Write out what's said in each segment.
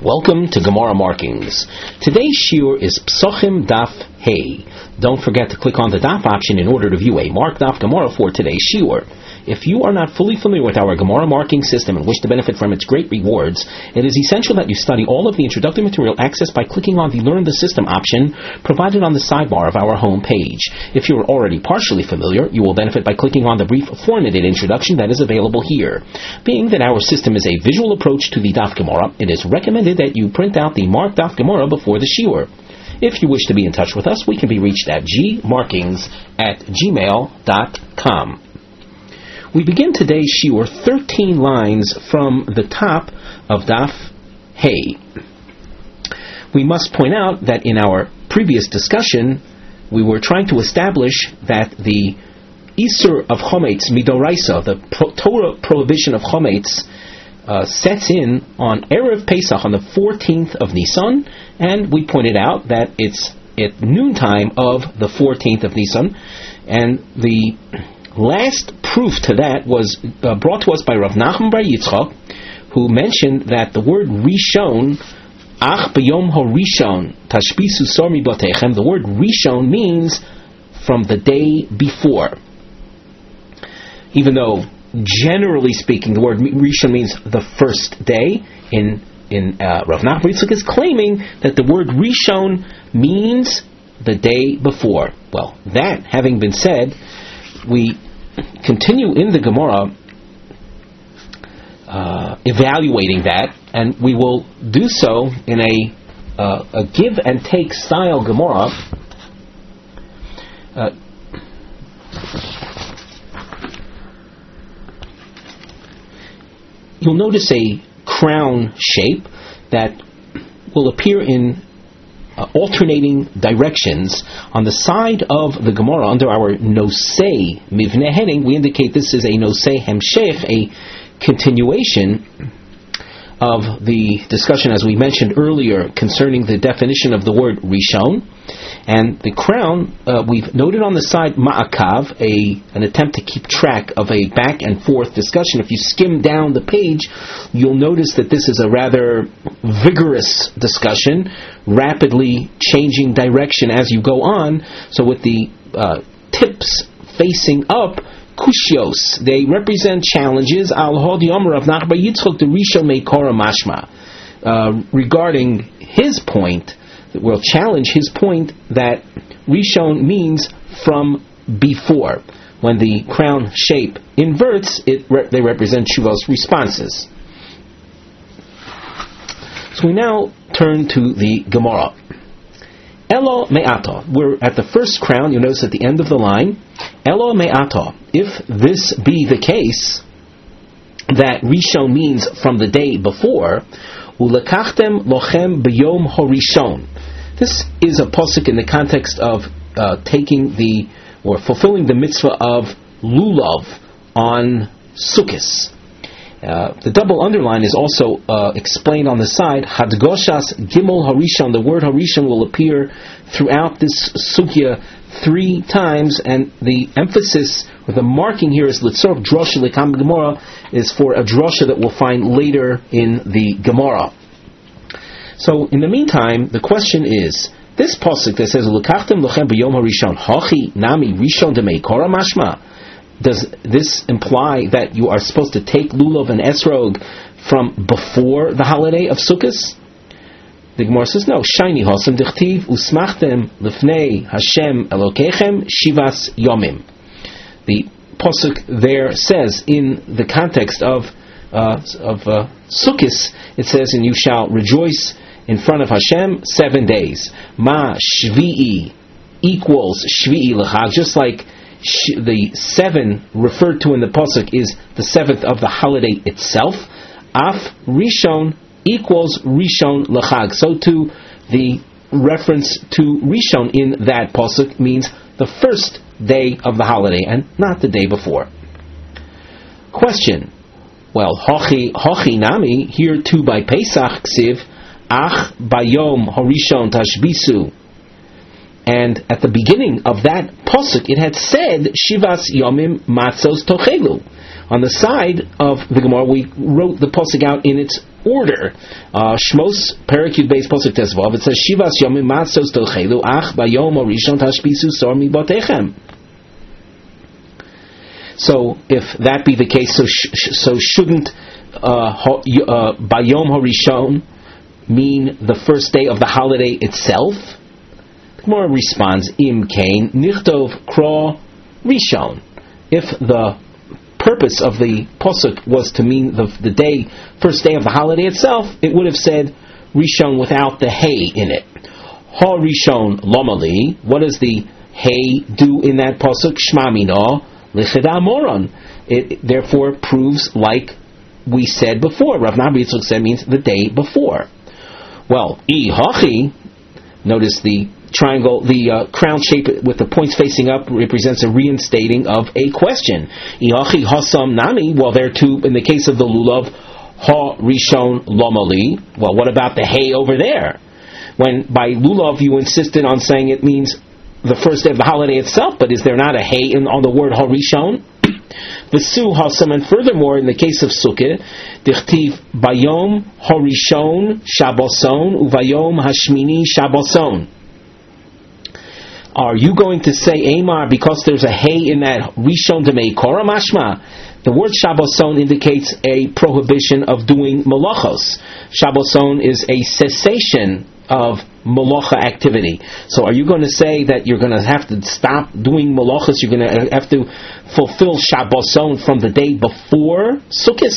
Welcome to Gemara Markings. Today's shiur is Psochim Daf Hey. Don't forget to click on the Daf option in order to view a marked Daf Gemara for today's shiur. If you are not fully familiar with our Gemara marking system and wish to benefit from its great rewards, it is essential that you study all of the introductory material accessed by clicking on the Learn the System option provided on the sidebar of our home page. If you are already partially familiar, you will benefit by clicking on the brief formatted introduction that is available here. Being that our system is a visual approach to the Daf Gemara, it is recommended that you print out the marked Daf Gemara before the shiur. If you wish to be in touch with us, we can be reached at gmarkings@gmail.com. We begin today's shiur 13 lines from the top of Daf Hey. We must point out that in our previous discussion, we were trying to establish that the Isur of Chometz Midoraisa, the Torah prohibition of Chometz, sets in on Erev Pesach on the 14th of Nisan, and we pointed out that it's at noontime of the 14th of Nisan, and the last proof to that was brought to us by Rav Nachman bar Yitzchak, who mentioned that the word Rishon, Ach b'yom ho-Rishon tashbisu sor mibatechem, the word Rishon means from the day before. Even though, generally speaking, the word Rishon means the first day, in Rav Nachman bar Yitzchak is claiming that the word Rishon means the day before. Well, that having been said, we continue in the Gemara evaluating that, and we will do so in a give and take style Gemara. You'll notice a crown shape that will appear in alternating directions on the side of the Gemara under our Nosei Mivneh heading. We indicate this is a Nosei Hemshech, a continuation of the discussion, as we mentioned earlier, concerning the definition of the word Rishon. And the crown, we've noted on the side Ma'akav, an attempt to keep track of a back and forth discussion. If you skim down the page, you'll notice that this is a rather vigorous discussion, rapidly changing direction as you go on. So with the tips facing up, Kushios, they represent challenges. Al Hodi Omer of Nachman bar Yitzchak the Rishon Meikora Mashma, regarding his point. Will challenge his point that Rishon means from before. When the crown shape inverts, they represent Shuvos responses. So we now turn to the Gemara. Elo me'ata. We're at the first crown. You'll notice at the end of the line, Elo me'ata. If this be the case, that Rishon means from the day before, Ulekachtem lochem b'yom horishon. This is a pasuk in the context of fulfilling the mitzvah of lulav on Sukkos. The double underline is also explained on the side. Hadgoshas Gimel Harishon. The word Harishon will appear throughout this sugya 3 times, and the emphasis or the marking here is Litzorach Drosha Lekam Gemara, is for a drosha that we'll find later in the Gemara. So, in the meantime, the question is, this pasuk that says Lekachtem lochem b'yom harishon hachi nami rishon demeikora mashma. Does this imply that you are supposed to take lulav and esrog from before the holiday of Sukkos? The Gemara says no. Shiny hosam dichtiv usmachtem lifnei Hashem Elokechem shivas yomim. The pasuk there says, in the context of Sukkos, it says, and you shall rejoice in front of Hashem 7 days. Ma shvi'i equals shvi'i l'chag, just like the 7 referred to in the pasuk is the 7th of the holiday itself. Af Rishon equals Rishon l'chag. So too, the reference to Rishon in that pasuk means the first day of the holiday and not the day before. Question. Well, hochi nami, here too by Pesach ksiv, ach bayom horishon tashbisu. And at the beginning of that pasuk, it had said Shivas Yomim Matzos Tochelu. On the side of the Gemara, we wrote the pasuk out in its order. Shmos Perek Yud Beis Pasuk Tesvav. It says Shivas Yomim Matzos Telchelu Ach Bayom Harishon Tashbisu Sor Mibotechem. So if that be the case, so shouldn't Bayom Harishon mean the first day of the holiday itself? The Gemara responds, Im Kain Nichtov Kro Rishon. If the purpose of the pasuk was to mean the first day of the holiday itself, it would have said Rishon without the hay in it. Ha Rishon Lomali. What does the hay do in that pasuk? Shma Mino Licheda Moron. It therefore proves, like we said before, Rav Nabri Yitzchak said, means the day before. Well, I Hachi. Notice the triangle, the crown shape with the points facing up represents a reinstating of a question. Iachi hasam nami. Well, there too, in the case of the lulav, ha rishon lomali. Well, what about the hay over there? When by lulav you insisted on saying it means the first day of the holiday itself, but is there not a hay on the word ha rishon? V'su hasam, and furthermore, in the case of sukkah, dichtiv bayom ha rishon shaboson uvayom hashmini shaboson. Are you going to say Amar because there's a hay in that Rishon Demei Korah Mashma? The word Shabboson indicates a prohibition of doing malachos. Shabboson is a cessation of malacha activity. So are you going to say that you're going to have to stop doing malachos? You're going to have to fulfill Shabboson from the day before Sukkot?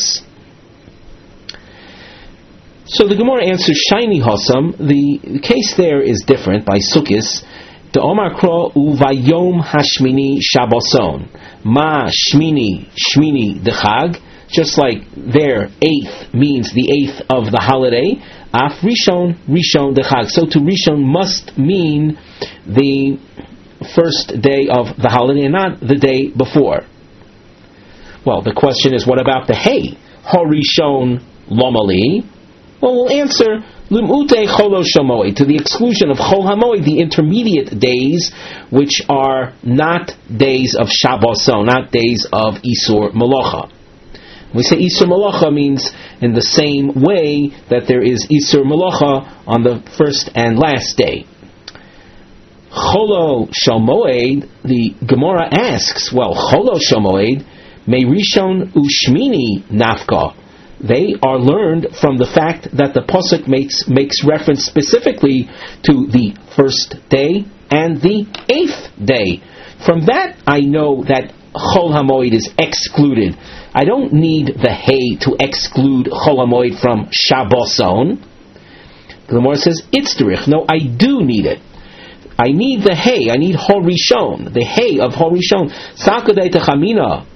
So the Gemara answers Shiny Hossam. The case there is different by Sukkot. The Omar Kro uvayom hashmini shaboson ma shmini the chag, just like their eighth means the eighth of the holiday. Af rishon the chag. So to rishon must mean the first day of the holiday and not the day before. Well, the question is, what about the hay? Harishon lomali. Well, we'll answer. Limute cholo shamoed, to the exclusion of chol hamoed, the intermediate days, which are not days of Shabboson, not days of Isur Malacha. When we say Isur Malacha, means in the same way that there is Isur Malacha on the first and last day. Cholo shamoed, the Gemara asks, well, cholo shamoed, me rishon ushmini nafka. They are learned from the fact that the pasuk makes reference specifically to the first day and the eighth day. From that, I know that Chol HaMoed is excluded. I don't need the hay to exclude Chol HaMoed from Shabboson. The Gemara says, Itzderich. No, I do need it. I need the hay. I need Hor Rishon, the hay of Hor Rishon. Sakadei Techamina.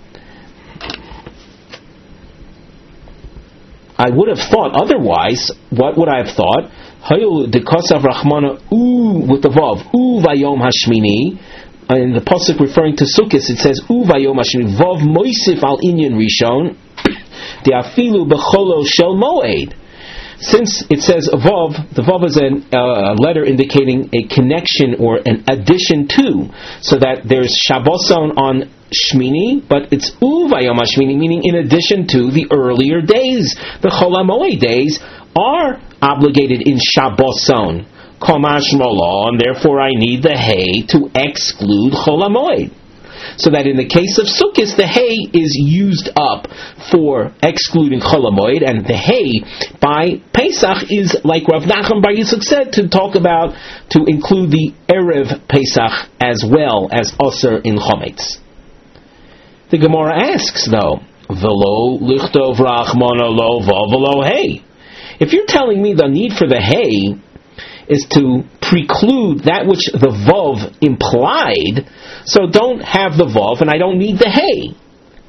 I would have thought otherwise. What would I have thought? The Kosav Rachmana with the Vav Vayom Hashmini. In the pasuk referring to Sukkot, it says Vayom Hashmini Vav Moisif Al Inyan Rishon De Afilu Becholo Shel Moed. Since it says Vav, the Vav is a letter indicating a connection or an addition to, so that there's Shabboson on Shmini, but it's Uvayom HaShmini, meaning in addition to the earlier days. The Chol HaMoed days are obligated in Shabboson, Komash Molah, and therefore I need the hay to exclude Chol HaMoed. So that in the case of Sukkot, the hay is used up for excluding Chol HaMoed, and the hay by Pesach is, like Rav Nachman Bar Yitzchak said, to include the Erev Pesach as well as Osir in Chometz. The Gemara asks, though, Velo lichtov rachmana lo vavelo hay. If you're telling me the need for the hay is to preclude that which the vav implied, so don't have the vav, and I don't need the hay.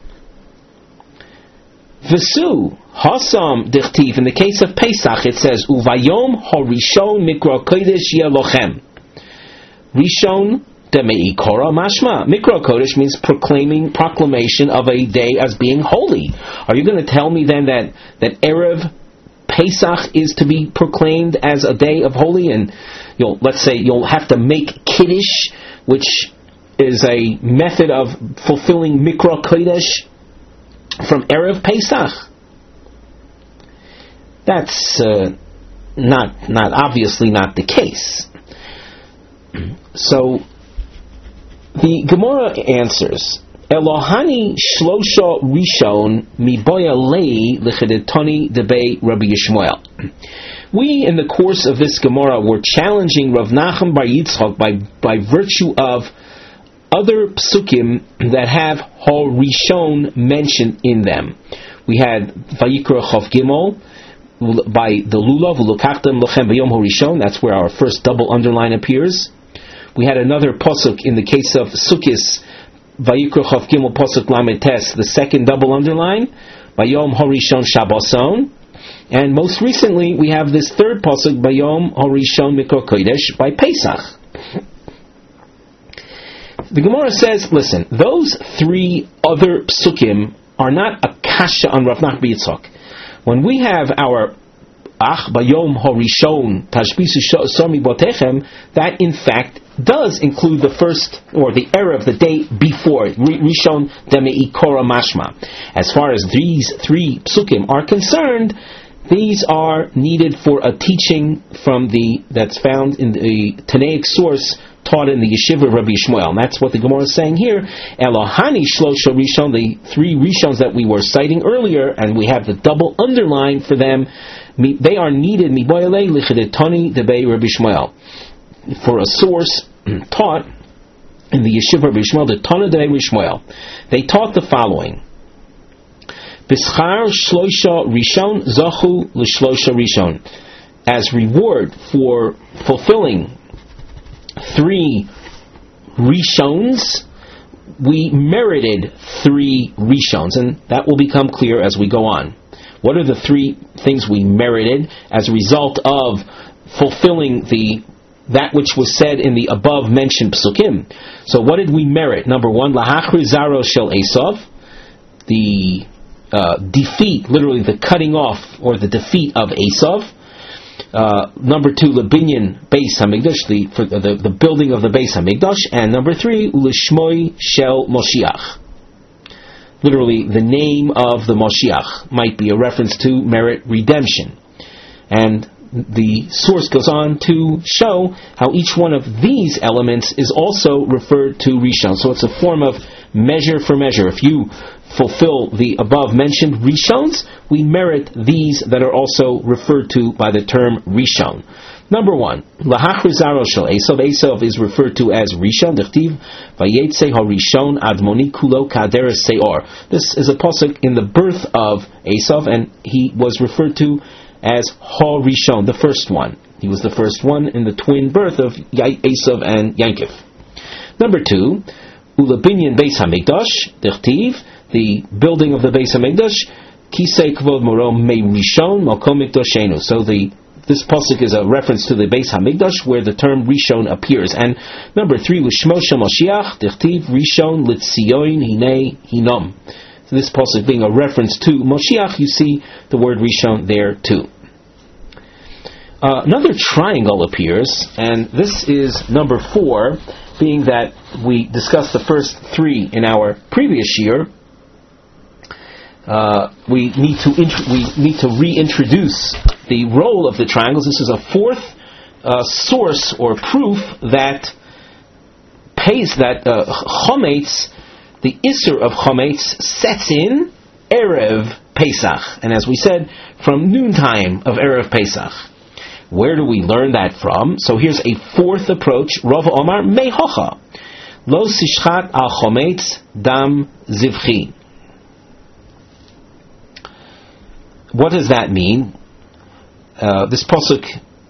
V'su hasam dichtiv. In the case of Pesach, it says uvayom harishon mikra kodesh yelochem. Rishon Demei Korah Mashma. Mikra Kodesh means proclamation of a day as being holy. Are you going to tell me then that Erev Pesach is to be proclaimed as a day of holy, and let's say you'll have to make Kiddush, which is a method of fulfilling Mikra Kodesh from Erev Pesach? That's not obviously not the case. So the Gemara answers, Elohani shlosha rishon miboya lei l'chedetoni debei Rabbi Yishmael. We, in the course of this Gemara, were challenging Rav Nachum bar Yitzchak by virtue of other psukim that have Hor Rishon mentioned in them. We had Vayikra Chav Gimel by the Lulav Ulukachtem Lochem B'Yom Horishon. That's where our first double underline appears. We had another pasuk in the case of Sukkis, Vayikra Chav Gimel pasuk Lamed Tes, the second double underline, B'Yom Horishon Shabboson. And most recently, we have this third pasuk, B'Yom Horishon Mikra Kodesh, by Pesach. The Gemara says, listen, those three other psukim are not a kasha on Rav Nachman bar Yitzchak. When we have our Ach Bayom Horishon Tashbisu Somi Botechem, that in fact does include the first, or the era of the day before, Rishon Demei Kora Mashma. As far as these three psukim are concerned, these are needed for a teaching that's found in the Tanaic source taught in the Yeshiva of Rabbi Yishmael. And that's what the Gemara is saying here. Elohani Shlosha Rishon, the three Rishons that we were citing earlier, and we have the double underline for them, they are needed Miboyale Lichidetani Debei Rabbi Yishmael. For a source taught in the Yeshiva of Rabbi Yishmael, the Tana Debei Rabbi Yishmael. They taught the following. Bischar Shlosha Rishon Zachu L'Shlosha Rishon. As reward for fulfilling three Rishons, we merited three Rishons, and that will become clear as we go on. What are the three things we merited as a result of fulfilling that which was said in the above mentioned psukim? So what did we merit? Number one, Lahachri Zaro Shel Esav, the defeat, literally the cutting off or the defeat of Esav. Number two, Lebinyan Beis Hamikdash, the building of the Beis Hamikdash, and number three, Ulishmoi Shel Moshiach. Literally, the name of the Moshiach might be a reference to merit redemption. And the source goes on to show how each one of these elements is also referred to Rishon. So it's a form of measure for measure. If you fulfill the above mentioned Rishons, we merit these that are also referred to by the term Rishon. Number one, Lahachrizaro Shel Esav. Esav is referred to as Rishon. Dechtiv Vayetze HaRishon Admoni Kulo Kaderes Seor. This is a pasuk in the birth of Esav, and he was referred to as HaRishon, the first one. He was the first one in the twin birth of Esav and Yankov. Number two, Ulabinyan Beis Hamikdash. Dechtiv, the building of the Beis Hamikdash, Kisei Kvod Moro Me Rishon Makom Mikdoshenu. So this pasuk is a reference to the Beis Hamikdash where the term Rishon appears. And number three, Lishmo Shel Moshiach Dechtiv Rishon Litzion Hine Hinom. So this pasuk being a reference to Moshiach, you see the word Rishon there too. Another triangle appears, and this is number 4, being that we discussed the first 3 in our previous year. We need to reintroduce the role of the triangles. This is a 4th source or proof that chometz, the Isser of chometz, sets in Erev Pesach, and as we said, from noontime of Erev Pesach. Where do we learn that from? So here's a 4th approach. Rav Omar Mehocha Lo Sishchat Al Chometz Dam Zivchi. What does that mean? This pasuk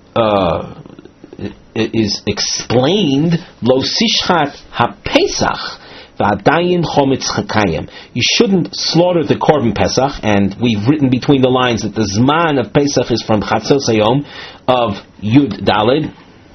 is explained. Lo Sishchat HaPesach V'adayin Chometz Chakayim. You shouldn't slaughter the Korban Pesach, and we've written between the lines that the Zman of Pesach is from Chatzos Hayom of Yud Daled.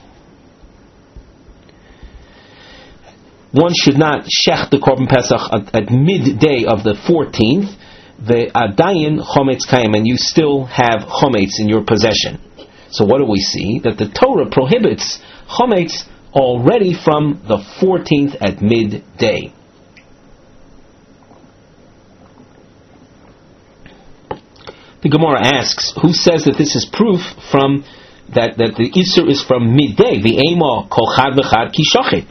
One should not shech the Korban Pesach at midday of the 14th. The Adayin Chometz Kayim, and you still have Chometz in your possession. So what do we see? That the Torah prohibits Chometz already from the 14th at midday. The Gemara asks, who says that this is proof from that the Isser is from midday? The Ema kol chad v'chad ki shochet.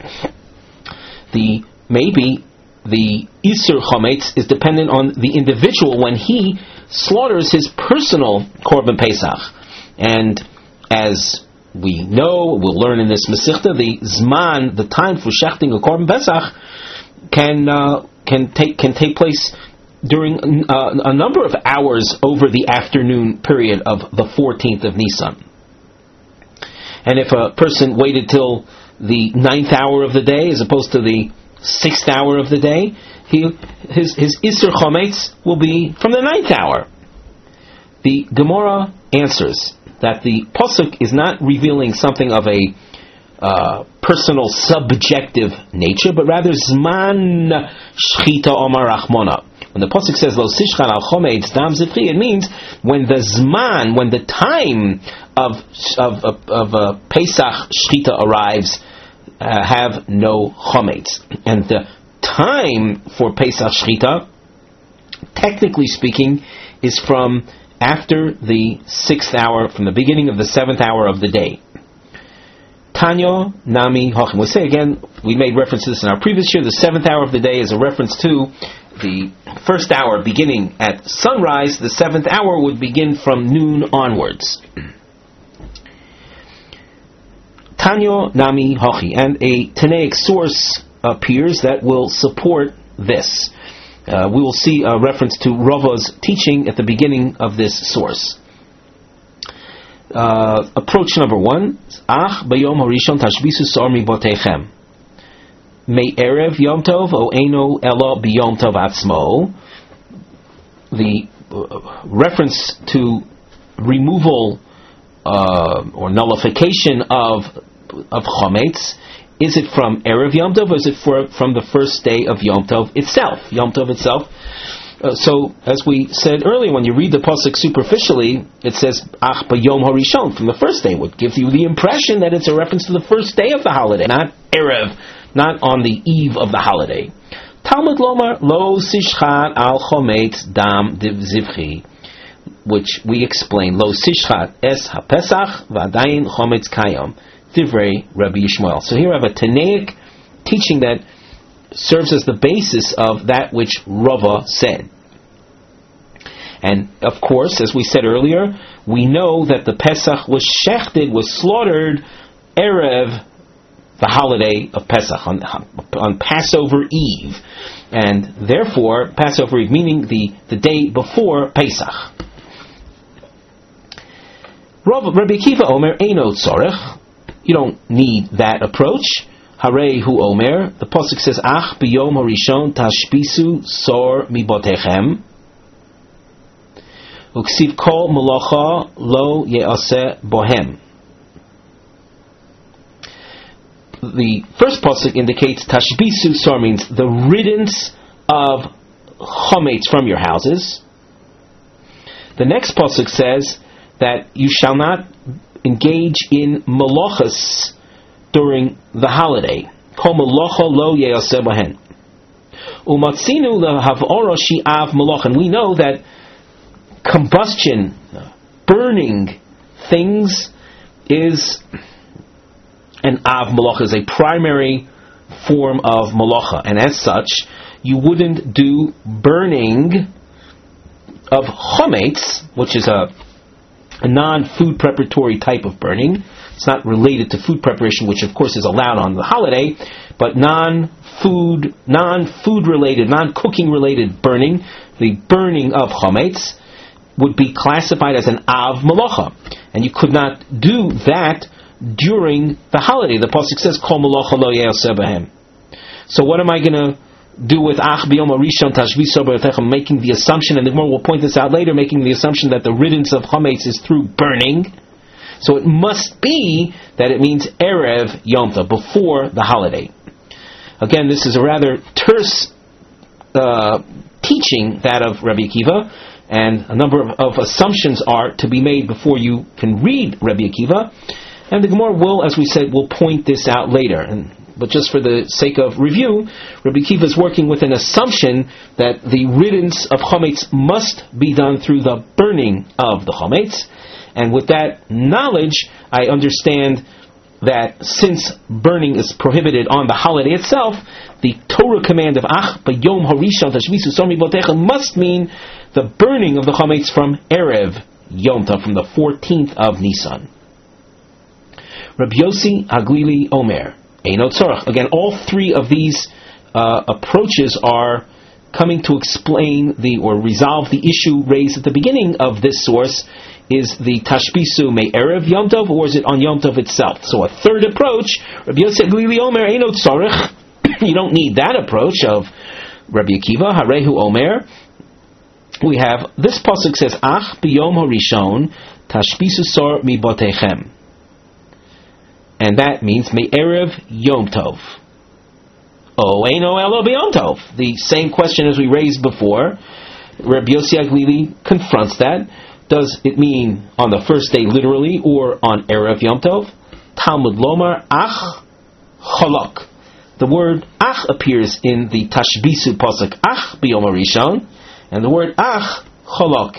Maybe the Isser Chometz is dependent on the individual when he slaughters his personal Korban Pesach. And as we know, we'll learn in this Masechta, the Zman, the time for shechting a Korban Pesach, can take place during a number of hours over the afternoon period of the 14th of Nisan. And if a person waited till the 9th hour of the day as opposed to the 6th hour of the day, his Isser Chometz will be from the 9th hour. The Gemara answers that the Pasuk is not revealing something of a personal, subjective nature, but rather Zman Shchita Omar Rachmona. When the Pasuk says Lo Sishchan Al Chometz Dam Zivchi, it means when the Zman, when the time of Pesach Shchita arrives, have no Chometz. And the time for Pesach Shchita, technically speaking, is from after the 6th hour, from the beginning of the 7th hour of the day. Tanyo Nami Hochim. We say again, we made reference to this in our previous year, the 7th hour of the day is a reference to the first hour beginning at sunrise. The 7th hour would begin from noon onwards. Tanyo Nami Hochi, and a Tanaic source appears that will support this. We will see a reference to Rava's teaching at the beginning of this source. Approach number 1: Ach bayom harishon tashbisu sar mibotechem. Me erev yom tov o eno elo biyom tov atzmo. The reference to removal or nullification of chometz, is it from erev yom tov or is it from the first day of yom tov itself? Yom tov itself. So, as we said earlier, when you read the pasuk superficially, it says Ach b'yom harishon, from the first day, would give you the impression that it's a reference to the first day of the holiday, not erev, not on the eve of the holiday. Talmud lomar lo sishchat al chometz dam zivchi, which we explain lo sishchat es hapesach v'adayin chometz kayom divrei Rabbi Yishmael. So here I have a Tanaic teaching that serves as the basis of that which Rava said. And of course, as we said earlier, we know that the Pesach was shechted, was slaughtered erev, the holiday of Pesach, on Passover Eve, and therefore Passover Eve meaning the day before Pesach. Rabbi Akiva Omer Eino Tzorech, you don't need that approach. Harei hu Omer, the pasuk says Ach b'yom harishon tashbisu sor mibotechem uksiv kol melacha lo ye'aseh bohem. The first pasuk indicates tashbisu sor means the riddance of chometz from your houses. The next pasuk says that you shall not engage in malachas during the holiday. Kol melacha lo ye'aseh bohen. Umatzinu lehavora shi'av malach, and we know that combustion, burning things, is an av malacha, is a primary form of malacha, and as such, you wouldn't do burning of chometz, which is a non-food preparatory type of burning. It's not related to food preparation, which of course is allowed on the holiday, but non-food related, non-cooking related burning, the burning of chometz, would be classified as an av malacha, and you could not do that during the holiday. The pasuk says kol malacha lo ye'aseh bohem. So what am I going to do with Ach b'yom harishon tashbis sor mibotechem, making the assumption, and the Gemara will point this out later, making the assumption that the riddance of chometz is through burning. So it must be that it means erev yom tov, before the holiday. Again, this is a rather terse teaching, that of Rabbi Akiva, and a number of assumptions are to be made before you can read Rabbi Akiva. And the Gemara will, as we said, will point this out later, and but just for the sake of review, Rabbi Akiva is working with an assumption that the riddance of chametz must be done through the burning of the chametz. And with that knowledge, I understand that since burning is prohibited on the holiday itself, the Torah command of Ach b'yom harishon tashmisu sor mibotecha must mean the burning of the chametz from Erev Yom Tov, from the 14th of Nisan. Rabbi Yossi Haglili Omer Eino Tzorach. Again, all three of these approaches are coming to explain or resolve the issue raised at the beginning of this source. Is the Tashbisu me Erev Yom Tov, or is it on Yom Tov itself? So a third approach, Rabbi Yossi Haglili Omer Eino Tzorach. You don't need that approach of Rabbi Akiva. Harehu Omer. We have this pasuk says Ach b'yom harishon tashbisu sor mibotechem, and that means me erev Yom Tov. Oh, eino elo b'Yom Tov. The same question as we raised before. Rabbi Yossi Haglili confronts that. Does it mean on the first day literally, or on erev Yom Tov? Talmud lomar ach cholok. The word ach appears in the tashbisu pasuk Ach b'yom harishon. And the word ach cholok,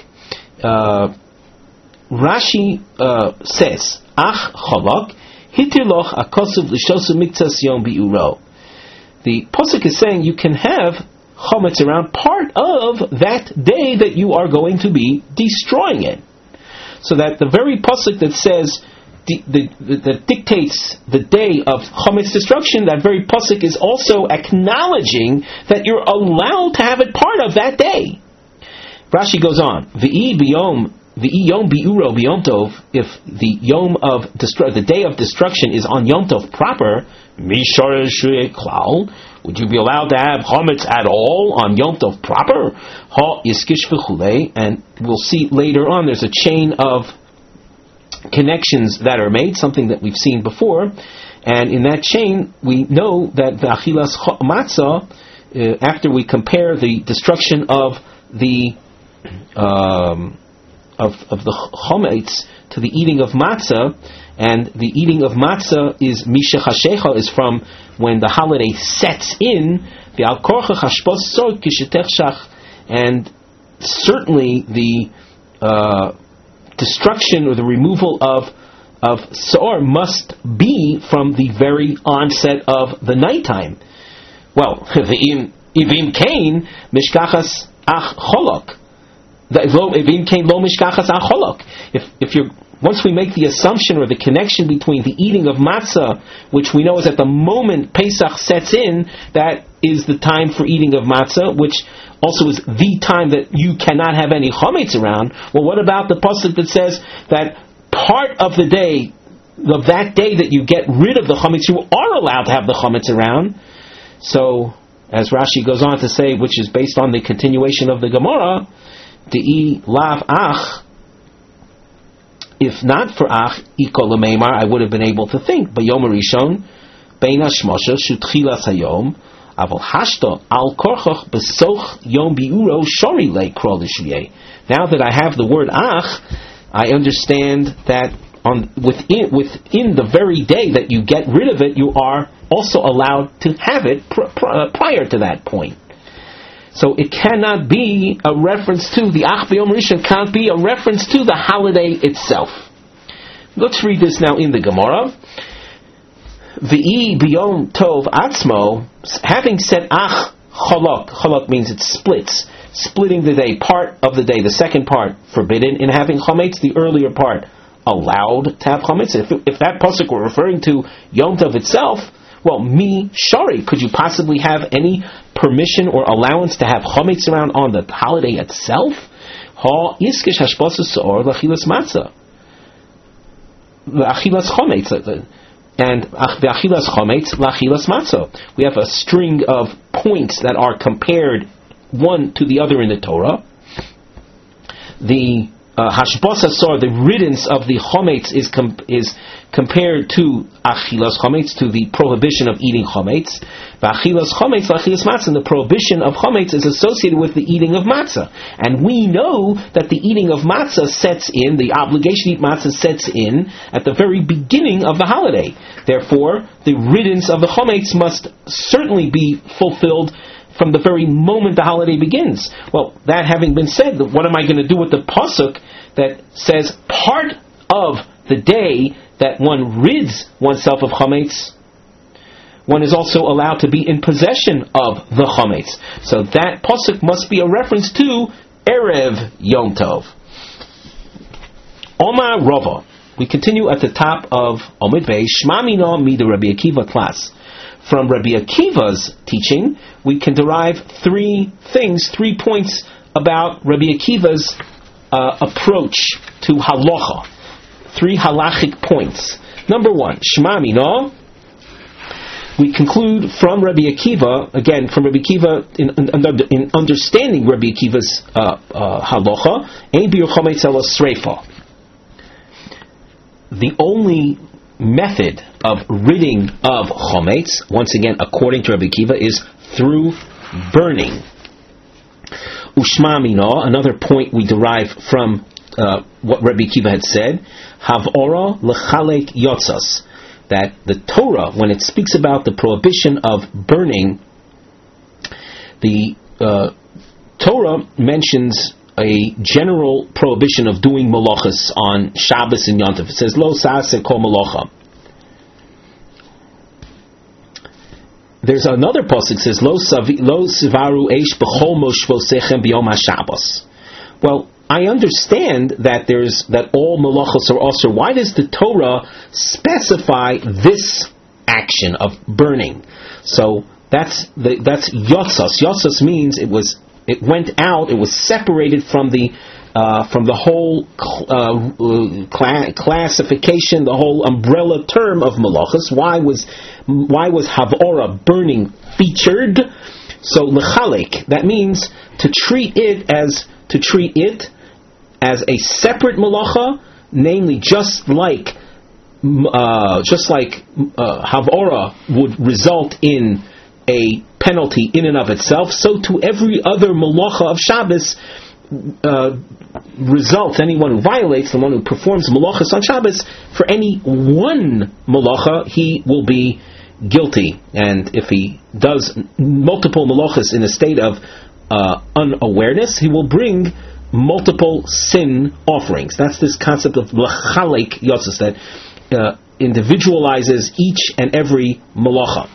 Rashi says ach cholok hitir loch akosuv l'shosu miktzas yom bi'uro. The pasuk is saying you can have chametz around part of that day that you are going to be destroying it. So that the very pasuk that says that dictates the day of chametz destruction, that very pasuk is also acknowledging that you're allowed to have it part of that day. Rashi goes on, V'i yom bi'uro b'yom tov. If the yom of the day of destruction is on Yom Tov proper, misharesh klal, would you be allowed to have chametz at all on Yom Tov proper? Ha yiskish v'chulei, and we'll see later on. There's a chain of connections that are made, something that we've seen before, and in that chain we know that the achilas matzah, after we compare the destruction of the chometz to the eating of matzah, and the eating of matzah is misha chashecha, is from when the holiday sets in, the al korcha chashbos sor kishetech, and certainly the destruction or the removal of sor must be from the very onset of the nighttime. Well, ivim kain mishkachas ach cholok. If you're, once we make the assumption or the connection between the eating of matzah, which we know is at the moment Pesach sets in, that is the time for eating of matzah, which also is the time that you cannot have any chametz around. Well, what about the pasuk that says that part of the day, of that day that you get rid of the chametz, you are allowed to have the chametz around? So, as Rashi goes on to say, which is based on the continuation of the Gemara, De'i lav ach, if not for ach, ikol meimar, I would have been able to think, B'yom harishon, bein hashmosha, shutchilas hayom, aval hashto, al korchoch, besoch yom bi'uro, shori le krol l'shviyeh. Now that I have the word ach, I understand that within the very day that you get rid of it, you are also allowed to have it prior to that point. So it cannot be a reference to the Ach B'Yom Rishon, can't be a reference to the holiday itself. Let's read this now in the Gemara. V'i B'Yom Tov Atzmo, having said Ach Cholok means it splits, splitting the day, part of the day, the second part forbidden in having chametz, the earlier part allowed to have chametz. If that pasuk were referring to Yom Tov itself, well, mi shari, could you possibly have any permission or allowance to have chametz around on the holiday itself? Ha iskish hashbosas or lachilas matzah, lachilas chametz, and achilas chametz lachilas matzah. We have a string of points that are compared one to the other in the Torah. The Hashbos Asor, the riddance of the chometz, is compared to achilas chometz, to the prohibition of eating chometz. Achilas chometz, achilas matzah, and the prohibition of chometz is associated with the eating of matzah. And we know that the eating of matzah sets in, the obligation to eat matzah sets in at the very beginning of the holiday. Therefore, the riddance of the chometz must certainly be fulfilled from the very moment the holiday begins. Well, that having been said, what am I going to do with the pasuk that says part of the day that one rids oneself of chametz, one is also allowed to be in possession of the chametz. So that pasuk must be a reference to Erev Yom Tov. Omar Rava. We continue at the top of Omid Bey. Shma Mino Mida Rabbi Akiva class. From Rabbi Akiva's teaching, we can derive 3 points about Rabbi Akiva's approach to halacha. 3 halachic points. Number 1, Shema Mino. We conclude from Rabbi Akiva, again, from Rabbi Akiva, in understanding Rabbi Akiva's halacha, Ein bir chometz ela sreifa. The only method of ridding of chometz, once again according to Rabbi Akiva, is through burning. Ushma Mino, another point we derive from what Rabbi Akiva had said, Havora lechalek yotzas, that the Torah, when it speaks about the prohibition of burning, the Torah mentions a general prohibition of doing malachas on Shabbos and Yom Tov. It says, Lo sa'aseh kol malacha. There's another pasuk that says, Lo sivaru eish b'chol moshvosechem b'yom HaShabbos. Well, I understand that all malachos are also. Why does the Torah specify this action of burning? So that's yotzas. Yotzas means it went out. It was separated from the whole classification, the whole umbrella term of malachos. Why was havora, burning, featured? So lechalek, that means to treat it as a separate malacha, namely just like havora would result in a penalty in and of itself, so to every other malacha of Shabbos results, anyone who violates, the one who performs malachas on Shabbos, for any one malacha he will be guilty, and if he does multiple malachas in a state of unawareness, he will bring multiple sin offerings. That's this concept of lechalek yotzos, that individualizes each and every malacha.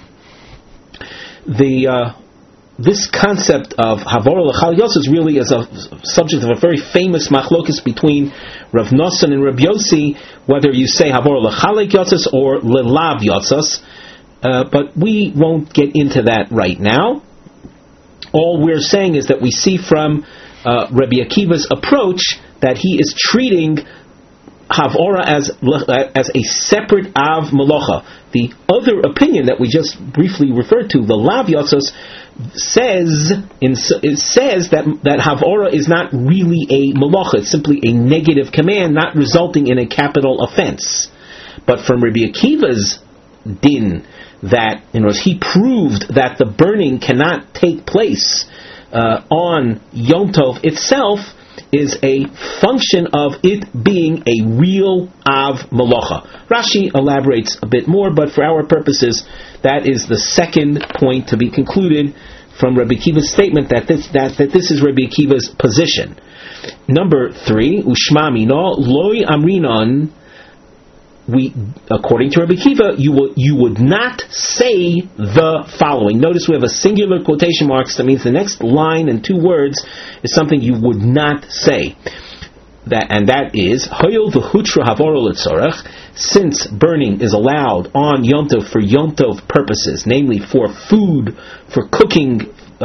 This concept of havora lechalek yotzos really is a subject of a very famous machlokus between Rav Nosson and Rav Yossi, whether you say havora lechalek yotzos or lelav yotzos, but we won't get into that right now. All we're saying is that we see from Rabbi Akiva's approach that he is treating havora as a separate av malacha. The other opinion that we just briefly referred to, the lav yotzos, says that havora is not really a malacha; it's simply a negative command, not resulting in a capital offense. But from Rabbi Akiva's din, that he proved that the burning cannot take place on Yom Tov itself, is a function of it being a real Av Malacha. Rashi elaborates a bit more, but for our purposes, that is the second point to be concluded from Rabbi Akiva's statement, that this is Rabbi Akiva's position. Number 3, Ushma Mino Loi Amrinon. According to Rabbi Akiva, you would not say the following. Notice we have a singular quotation marks. That means the next line and 2 words is something you would not say. That is Hoyol v'hutra havora l'tzorech. Since burning is allowed on Yom Tov for Yom Tov purposes, namely for food, for cooking,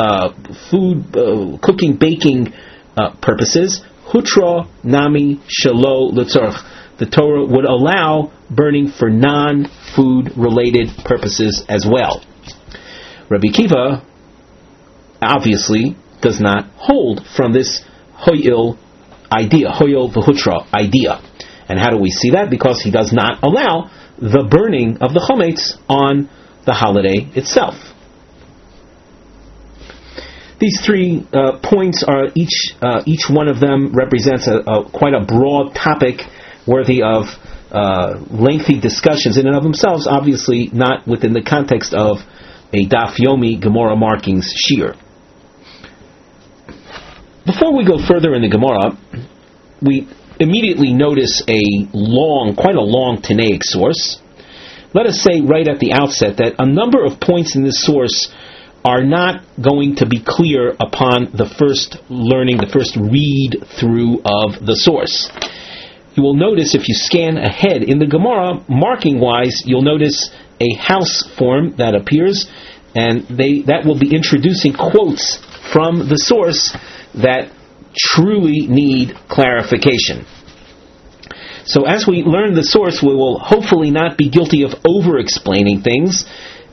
baking purposes, hutra nami shelo l'tzorech. The Torah would allow burning for non-food related purposes as well. Rabbi Akiva obviously does not hold from this hoyil idea, hoyo v'hutra, idea. And how do we see that? Because he does not allow the burning of the chometz on the holiday itself. These 3 points are each one of them represents quite a broad topic worthy of lengthy discussions in and of themselves, obviously not within the context of a Daf Yomi Gemara markings shiur. Before we go further in the Gemara, we immediately notice quite a long Tanaic source. Let us say right at the outset that a number of points in this source are not going to be clear upon the first learning, the first read through of the source. You will notice if you scan ahead in the Gemara, marking wise, you'll notice a house form that appears, and that will be introducing quotes from the source that truly need clarification. So as we learn the source, we will hopefully not be guilty of over-explaining things,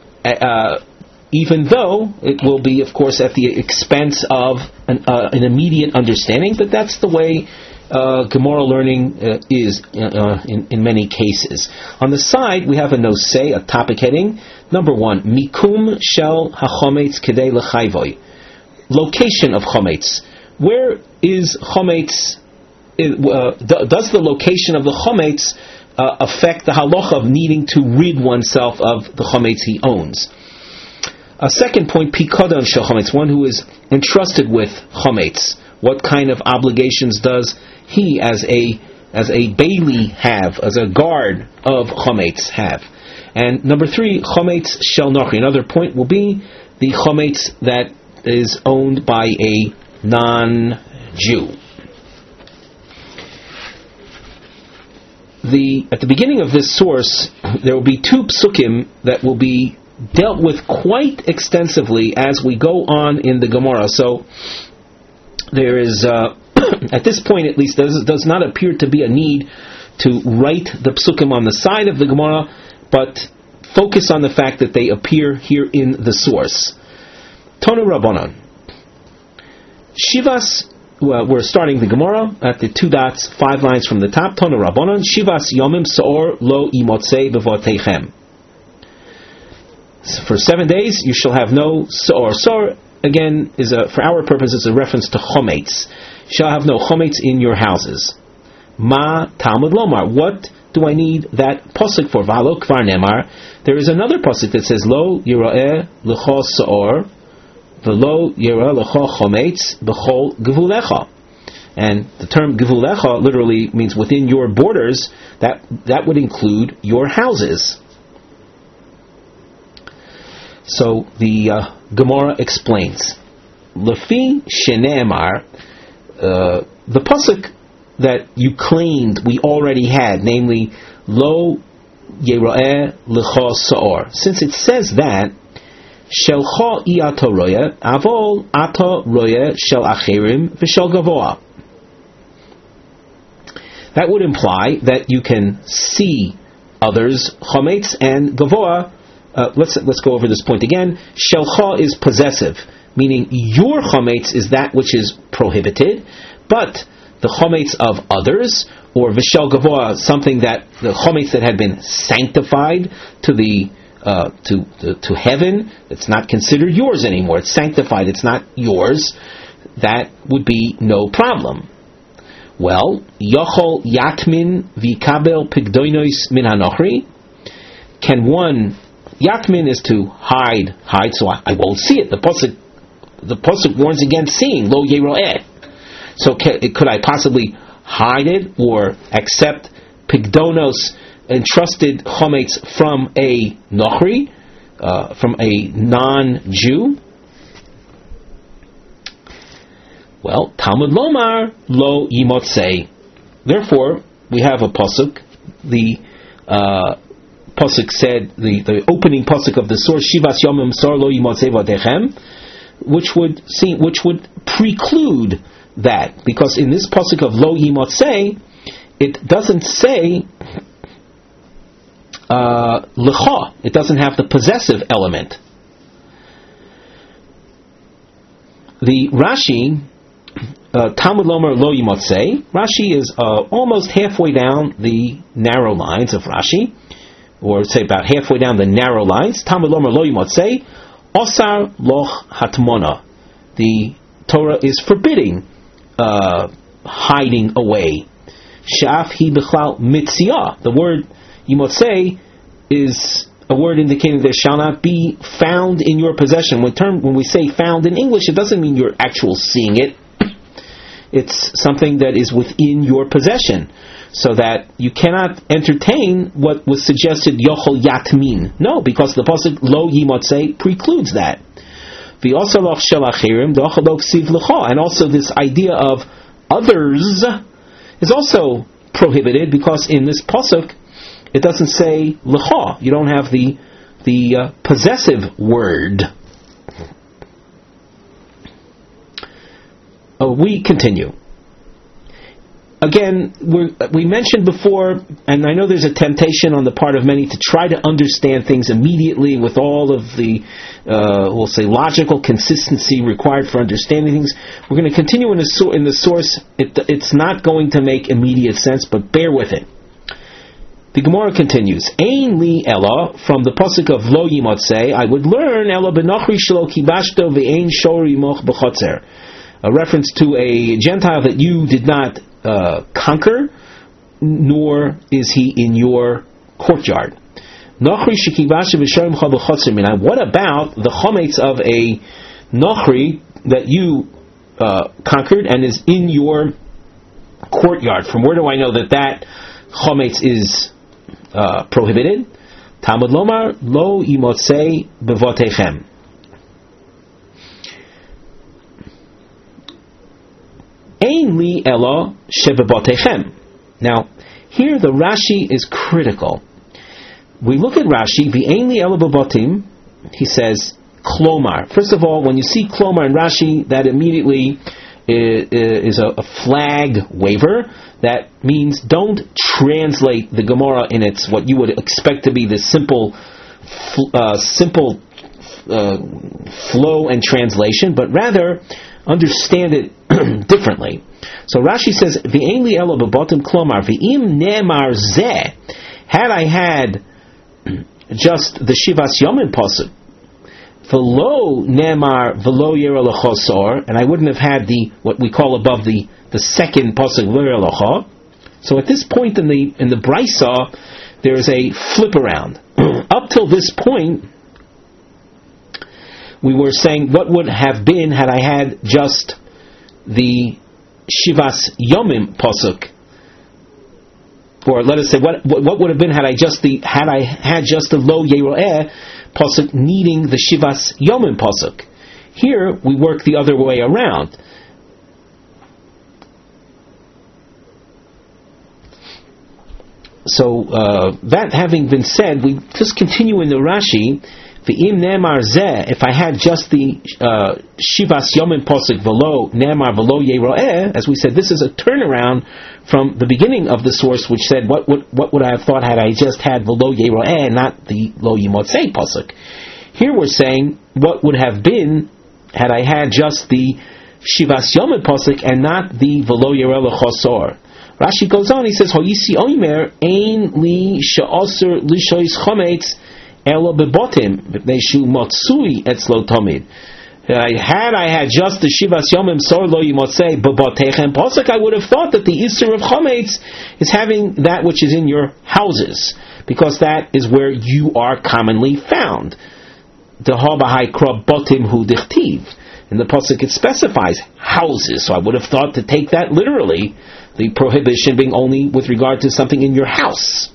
even though it will be, of course, at the expense of an immediate understanding, but that's the way Gemara learning is in many cases. On the side, we have a nosei, a topic heading. Number 1, Mikum shel hachometz kedei l'chayvoi. Location of chometz. Where is chometz? Does the location of the chometz affect the halacha of needing to rid oneself of the chometz he owns? A second point, Pikodon shel chometz, one who is entrusted with chometz. What kind of obligations does he, as a baili, have, as a guard of chometz, have? And number 3, chometz shel nochri. Another point will be the chometz that is owned by a non-Jew. At the beginning of this source, there will be 2 psukim that will be dealt with quite extensively as we go on in the Gemara. So there is, at this point at least, does not appear to be a need to write the psukim on the side of the Gemara, but focus on the fact that they appear here in the source. Tonu Rabbanon. Shivas, we're starting the Gemara at the 2 dots, 5 lines from the top. Tonu Rabbanon. Shivas Yomim Saor Lo Imotzei Bevotechem. For 7 days you shall have no Saor. Saor, again, is for our purposes a reference to chometz. You shall have no chometz in your houses. Ma Talmud Lomar. What do I need that pasuk for? Valo Kvar Nemar. There is another pasuk that says Lo Yira'eh L'cho Saor V'lo Yira'eh L'cho Chometz B'chol Gevulecha. And the term Gevulecha literally means within your borders. That would include your houses. So the Gemara explains, Lefi shene'emar, the pasuk that you claimed we already had, namely Lo Yera'eh L'cho Saor. Since it says that, Shelcha I ato roya, avol ato roya shel acherim v'shel gavoa. That would imply that you can see others chometz and gavoa. Let's go over this point again. Shelcha is possessive, meaning your chometz is that which is prohibited, but the chometz of others, or v'shel gavoa, something that the chometz that had been sanctified to the to heaven, it's not considered yours anymore. It's sanctified. It's not yours. That would be no problem. Well, yochol yatmin v'kabel pigdoinos min hanochri. Can one Yakmin is to hide, so I won't see it. The pasuk warns against seeing, lo yeroeh. So could I possibly hide it or accept pigdonos, entrusted chometz from a nochri, from a non-Jew? Well, Talmud Lomar lo yimotzei. Therefore, we have a pasuk. The pasuk said, the opening pasuk of the source, Shivas Yomim Sar Lo Yimotzei Vadechem, which would preclude that, because in this pasuk of Lo Yimotzei, it doesn't say L'cha. It doesn't have the possessive element. The Rashi Talmud Lomer Lo Yimotzei. Rashi is almost halfway down the narrow lines of Rashi, or say about halfway down the narrow lines. Talmud Lomer Lo Yimotzei. Osar Loch Hatmona. The Torah is forbidding hiding away. Sha'af hi b'chlal mitziyah. The word Yimotzei is a word indicating there shall not be found in your possession. When we say found in English, it doesn't mean you're actual seeing it. It's something that is within your possession, so that you cannot entertain what was suggested yochol yatmin. No, because the pasuk lo yimotzei precludes that. And also this idea of others is also prohibited, because in this pasuk it doesn't say lecha. You don't have the possessive word. We continue. Again, we mentioned before, and I know there's a temptation on the part of many to try to understand things immediately with all of the, we'll say, logical consistency required for understanding things. We're going to continue in the source. It's not going to make immediate sense, but bear with it. The Gemara continues, Ein li ella, from the pasuk of Lo Yimotzei, I would learn ella benochri shelo kibashto ve'ein shori moch b'chotzer. A reference to a Gentile that you did not conquer, nor is he in your courtyard. Nochri shekibashe v'shorim cha b'chotzer mina. What about the chometz of a nochri that you conquered and is in your courtyard? From where do I know that chometz is prohibited? Talmud Lomar lo imotzei bevotechem. Ein li elo shebevotechem. Now, here the Rashi is critical. We look at Rashi, v'ein li elo bevotim, he says, klomar. First of all, when you see klomar in Rashi, that immediately is a flag waver. That means don't translate the Gemara in its what you would expect to be the simple flow and translation, but rather understand it differently. So Rashi says, "V'ein li elo b'botim klomar v'im ne'mar zeh." Had I had just the Shivas Yomim pasuk, v'lo ne'mar v'lo yera l'chosor, and I wouldn't have had the what we call above the second pasuk v'lo yera l'cha. So at this point in the Brisa, there is a flip around. Up till this point, we were saying what would have been had I had just the Shivas Yomim pasuk, or let us say what would have been had I had just the Lo Yeroeh pasuk needing the Shivas Yomim pasuk. Here we work the other way around. So that having been said, we just continue in the Rashi. V'im ne'mar zeh, if I had just the Shivas Yomim pasuk v'lo ne'mar v'lo yeroeh, as we said, this is a turnaround from the beginning of the source, which said what would I have thought had I just had v'lo yeroeh, not the lo yimotzei pasuk. Here we're saying what would have been had I had just the Shivas Yomim pasuk and not the v'lo yeroeh l'chosor. Rashi goes on, he says, Hoyisi oimer ein li she'osur lishois chometz elo bebotim b'pnei motsui etzlo tomid. Had I had just the Shivas Yomim sor lo yimotzei bebotechem pasuk, I would have thought that the Isur of chometz is having that which is in your houses, because that is where you are commonly found. Deha b'hai kra botim hu dichtiv. In the pasuk it specifies houses, so I would have thought to take that literally, the prohibition being only with regard to something in your house.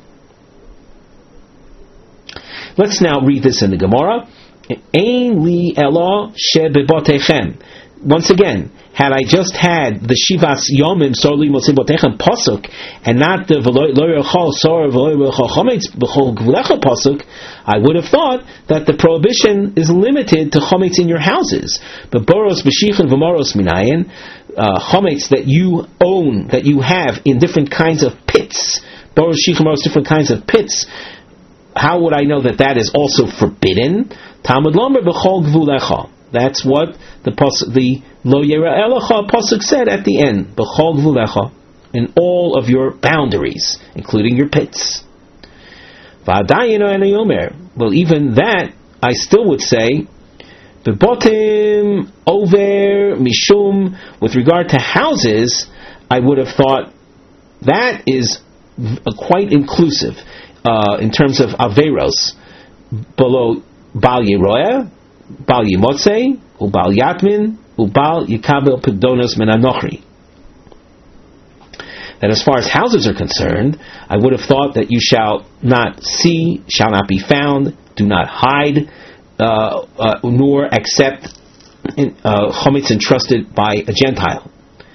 Let's now read this in the Gemara. Ein li elo shebebotechem. Once again, had I just had the Shivas Yomim Sor Li Motzei Botechem pasuk and not the V'lo Yochal Sor V'lo Yochal Chometz B'chol Gvulecha pasuk, I would have thought that the prohibition is limited to chometz in your houses. But boros b'shichin v'moros minayin, chometz that you own, that you have in different kinds of pits. Boros shichin moros, different kinds of pits. How would I know that is also forbidden? Talmud Lomer b'chol gvulecha. That's what the Lo yera elecha, pasuk said at the end, b'chol gvulecha, in all of your boundaries, including your pits. V'adayin ani omer, well, even that, I still would say, b'botim over mishum, with regard to houses, I would have thought that is quite inclusive in terms of averos. Below bal yeroya, bal yimotzei, ubal yatmin, ubal yikabel pigdonos min anochri. That as far as houses are concerned, I would have thought that you shall not see, shall not be found, do not hide, nor accept chometz entrusted by a Gentile.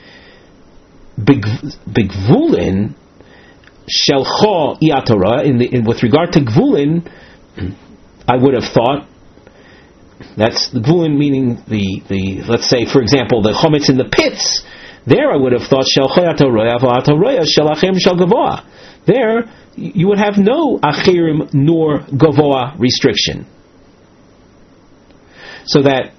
Bigvulin shelcho iatora, with regard to gvulin, I would have thought that's the gvulin, meaning the let's say, for example, the chometz in the pits. There I would have thought shelcho iatora v'atoroya shelachem shel gavoa. There you would have no achirim nor gavoa restriction. So that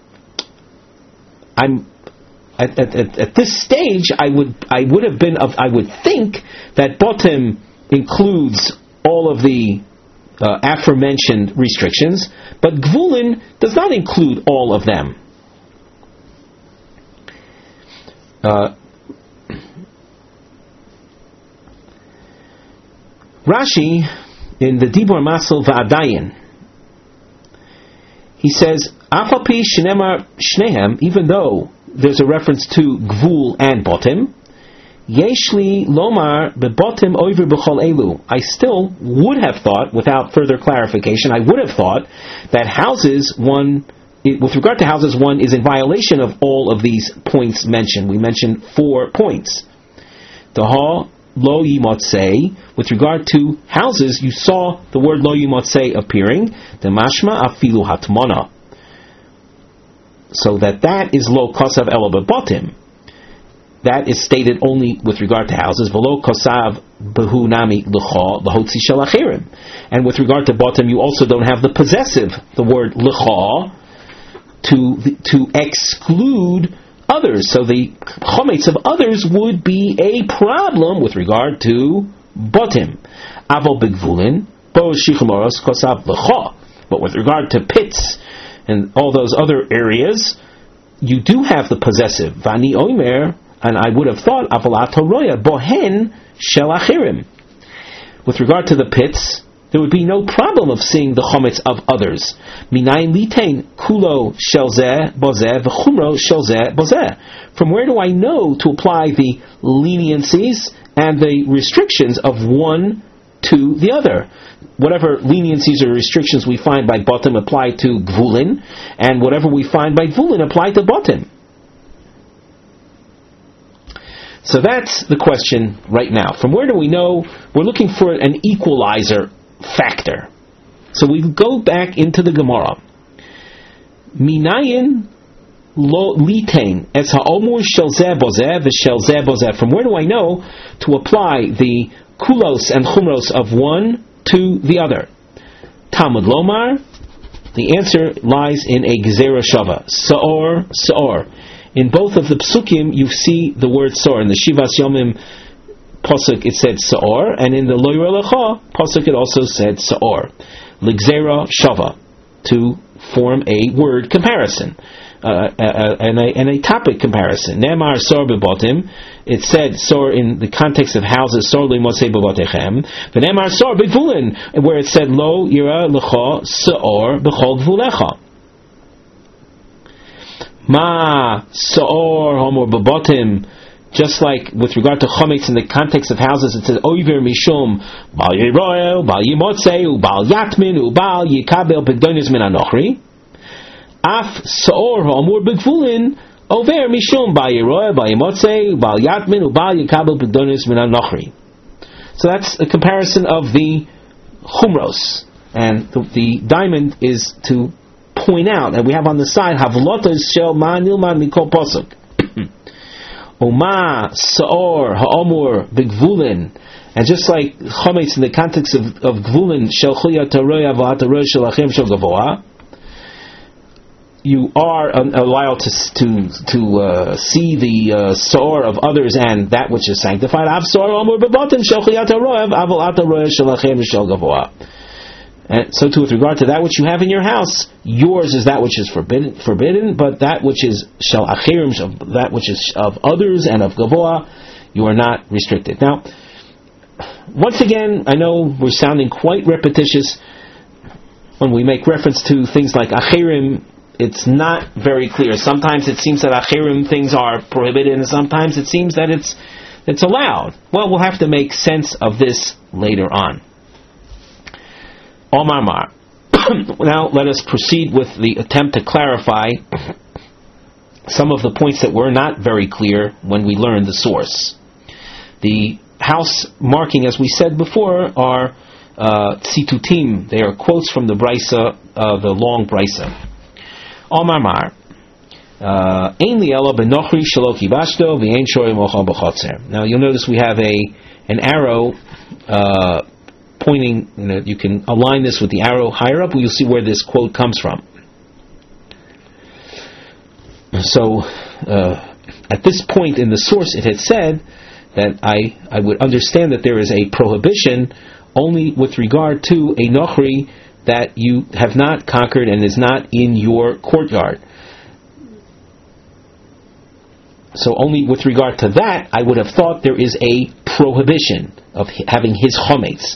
I'm at this stage, I would think that botim includes all of the aforementioned restrictions, but gvulin does not include all of them. Rashi in the Dibur Masel Va'adayin, he says, Afapi shnemar shnehem, even though there's a reference to gvul and botim, yeshli lomar bebotim oiver b'chol elu. I still would have thought, without further clarification, I would have thought that houses, with regard to houses, one is in violation of all of these points mentioned. We mentioned 4 points. Daha lo yimotzei, with regard to houses, you saw the word lo yimotzei appearing, the mashma afilu hatmona. So that is lo kosav elo bebotim. That is stated only with regard to houses. V'lo kosav behu nami l'cha l'hotzi shel achirim. And with regard to botim, you also don't have the possessive, the word l'cha, to exclude others. So the chometz of others would be a problem with regard to botim. Avol begvulin bo shichamoros kosav l'cha. But with regard to pits and all those other areas, you do have the possessive. Vani oimer, and I would have thought avalat roya bohen shel achirim. With regard to the pits, there would be no problem of seeing the chometz of others. Minayin litain kulo shel zeh bozeh v'chumro shel zeh bozeh. From where do I know to apply the leniencies and the restrictions of one to the other? Whatever leniencies or restrictions we find by botim apply to gvulin, and whatever we find by gvulin apply to botim. So that's the question right now. From where do we know? We're looking for an equalizer factor. So we go back into the Gemara. Minayin lo litain es ha'omur shel zeh bozeh v'shel zeh bozeh. From where do I know to apply the kulos and chumros of one to the other? Talmud Lomar, the answer lies in a gezerah shava. Sa'or, sa'or. In both of the psukim, you see the word sa'or. In the Shivas Yomim pasuk, it said sa'or, and in the Lo Yireh Lecha pasuk, it also said sa'or. L'gzerah shava, to form a word comparison. And a topic comparison. Ne'emar sor bebotim. It said sor in the context of houses. Sor le'mosei bebotechem. Ne'emar sor begvulin, where it said lo yira lecha sor bechol gvulecha. Ma sor homor bebotim. Just like with regard to chometz in the context of houses, it says oiver mishum bal yiroel bal yimotzei ubal yatmin ubal yikabel pigdonos min anochri. Af saor ha'amur begvulin over mishum ba'yiroy ba'yimotzei ba'al yatmin u'ba'al yikabel pigdonos min ha'nochri. So that's a comparison of the chumros, and the diamond is to point out that we have on the side havlotas shel ma nilman mikol posuk. Oma saor ha'amur begvulin, and just like chometz in the context of gvulin shel chuyat haroya v'hat haroya shel achem shel gavoa. you are allowed to see the sore of others and that which is sanctified. And so too with regard to that which you have in your house, yours is that which is forbidden, but that which is shel achirim, that which is of others and of gavoa, you are not restricted. Now, once again, I know we're sounding quite repetitious when we make reference to things like achirim. It's not very clear. Sometimes it seems that achirim things are prohibited, and sometimes it seems that it's allowed. Well, we'll have to make sense of this later on. Omar Mar. Now let us proceed with the attempt to clarify some of the points that were not very clear when we learned the source. The house marking, as we said before, are tzitutim. They are quotes from the brisa, the long brisa. Omar Mar. Now you'll notice we have an arrow pointing. You can align this with the arrow higher up, and you'll see where this quote comes from. So, at this point in the source, it had said that I would understand that there is a prohibition only with regard to a nochri that you have not conquered and is not in your courtyard. So only with regard to that, I would have thought there is a prohibition of having his chometz.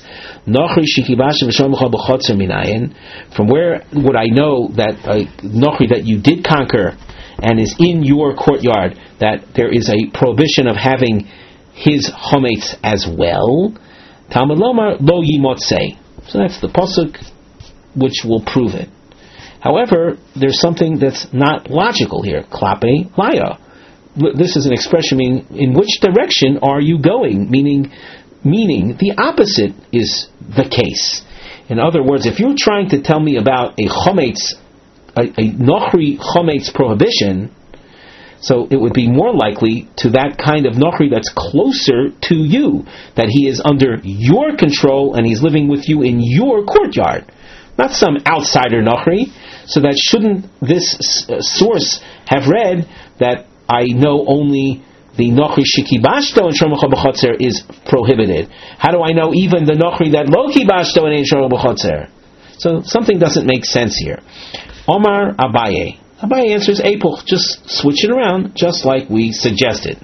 From where would I know that a nochri that you did conquer and is in your courtyard, that there is a prohibition of having his chometz as well? Talmud Lomar lo yimotzei. So that's the pasuk which will prove it. However, there's something that's not logical here. Klape laya. This is an expression meaning in which direction are you going? Meaning the opposite is the case. In other words, if you're trying to tell me about a chometz, a nochri chometz prohibition, so it would be more likely to that kind of nochri that's closer to you, that he is under your control and he's living with you in your courtyard, not some outsider nochri. So that shouldn't this source have read that I know only the nochri shekibashto and shomecha b'chotzer is prohibited? How do I know even the nochri that lo kibashto and ain't shomecha b'chotzer? So something doesn't make sense here. Omar Abaye. Abaye answers Epuch. Just switch it around, just like we suggested.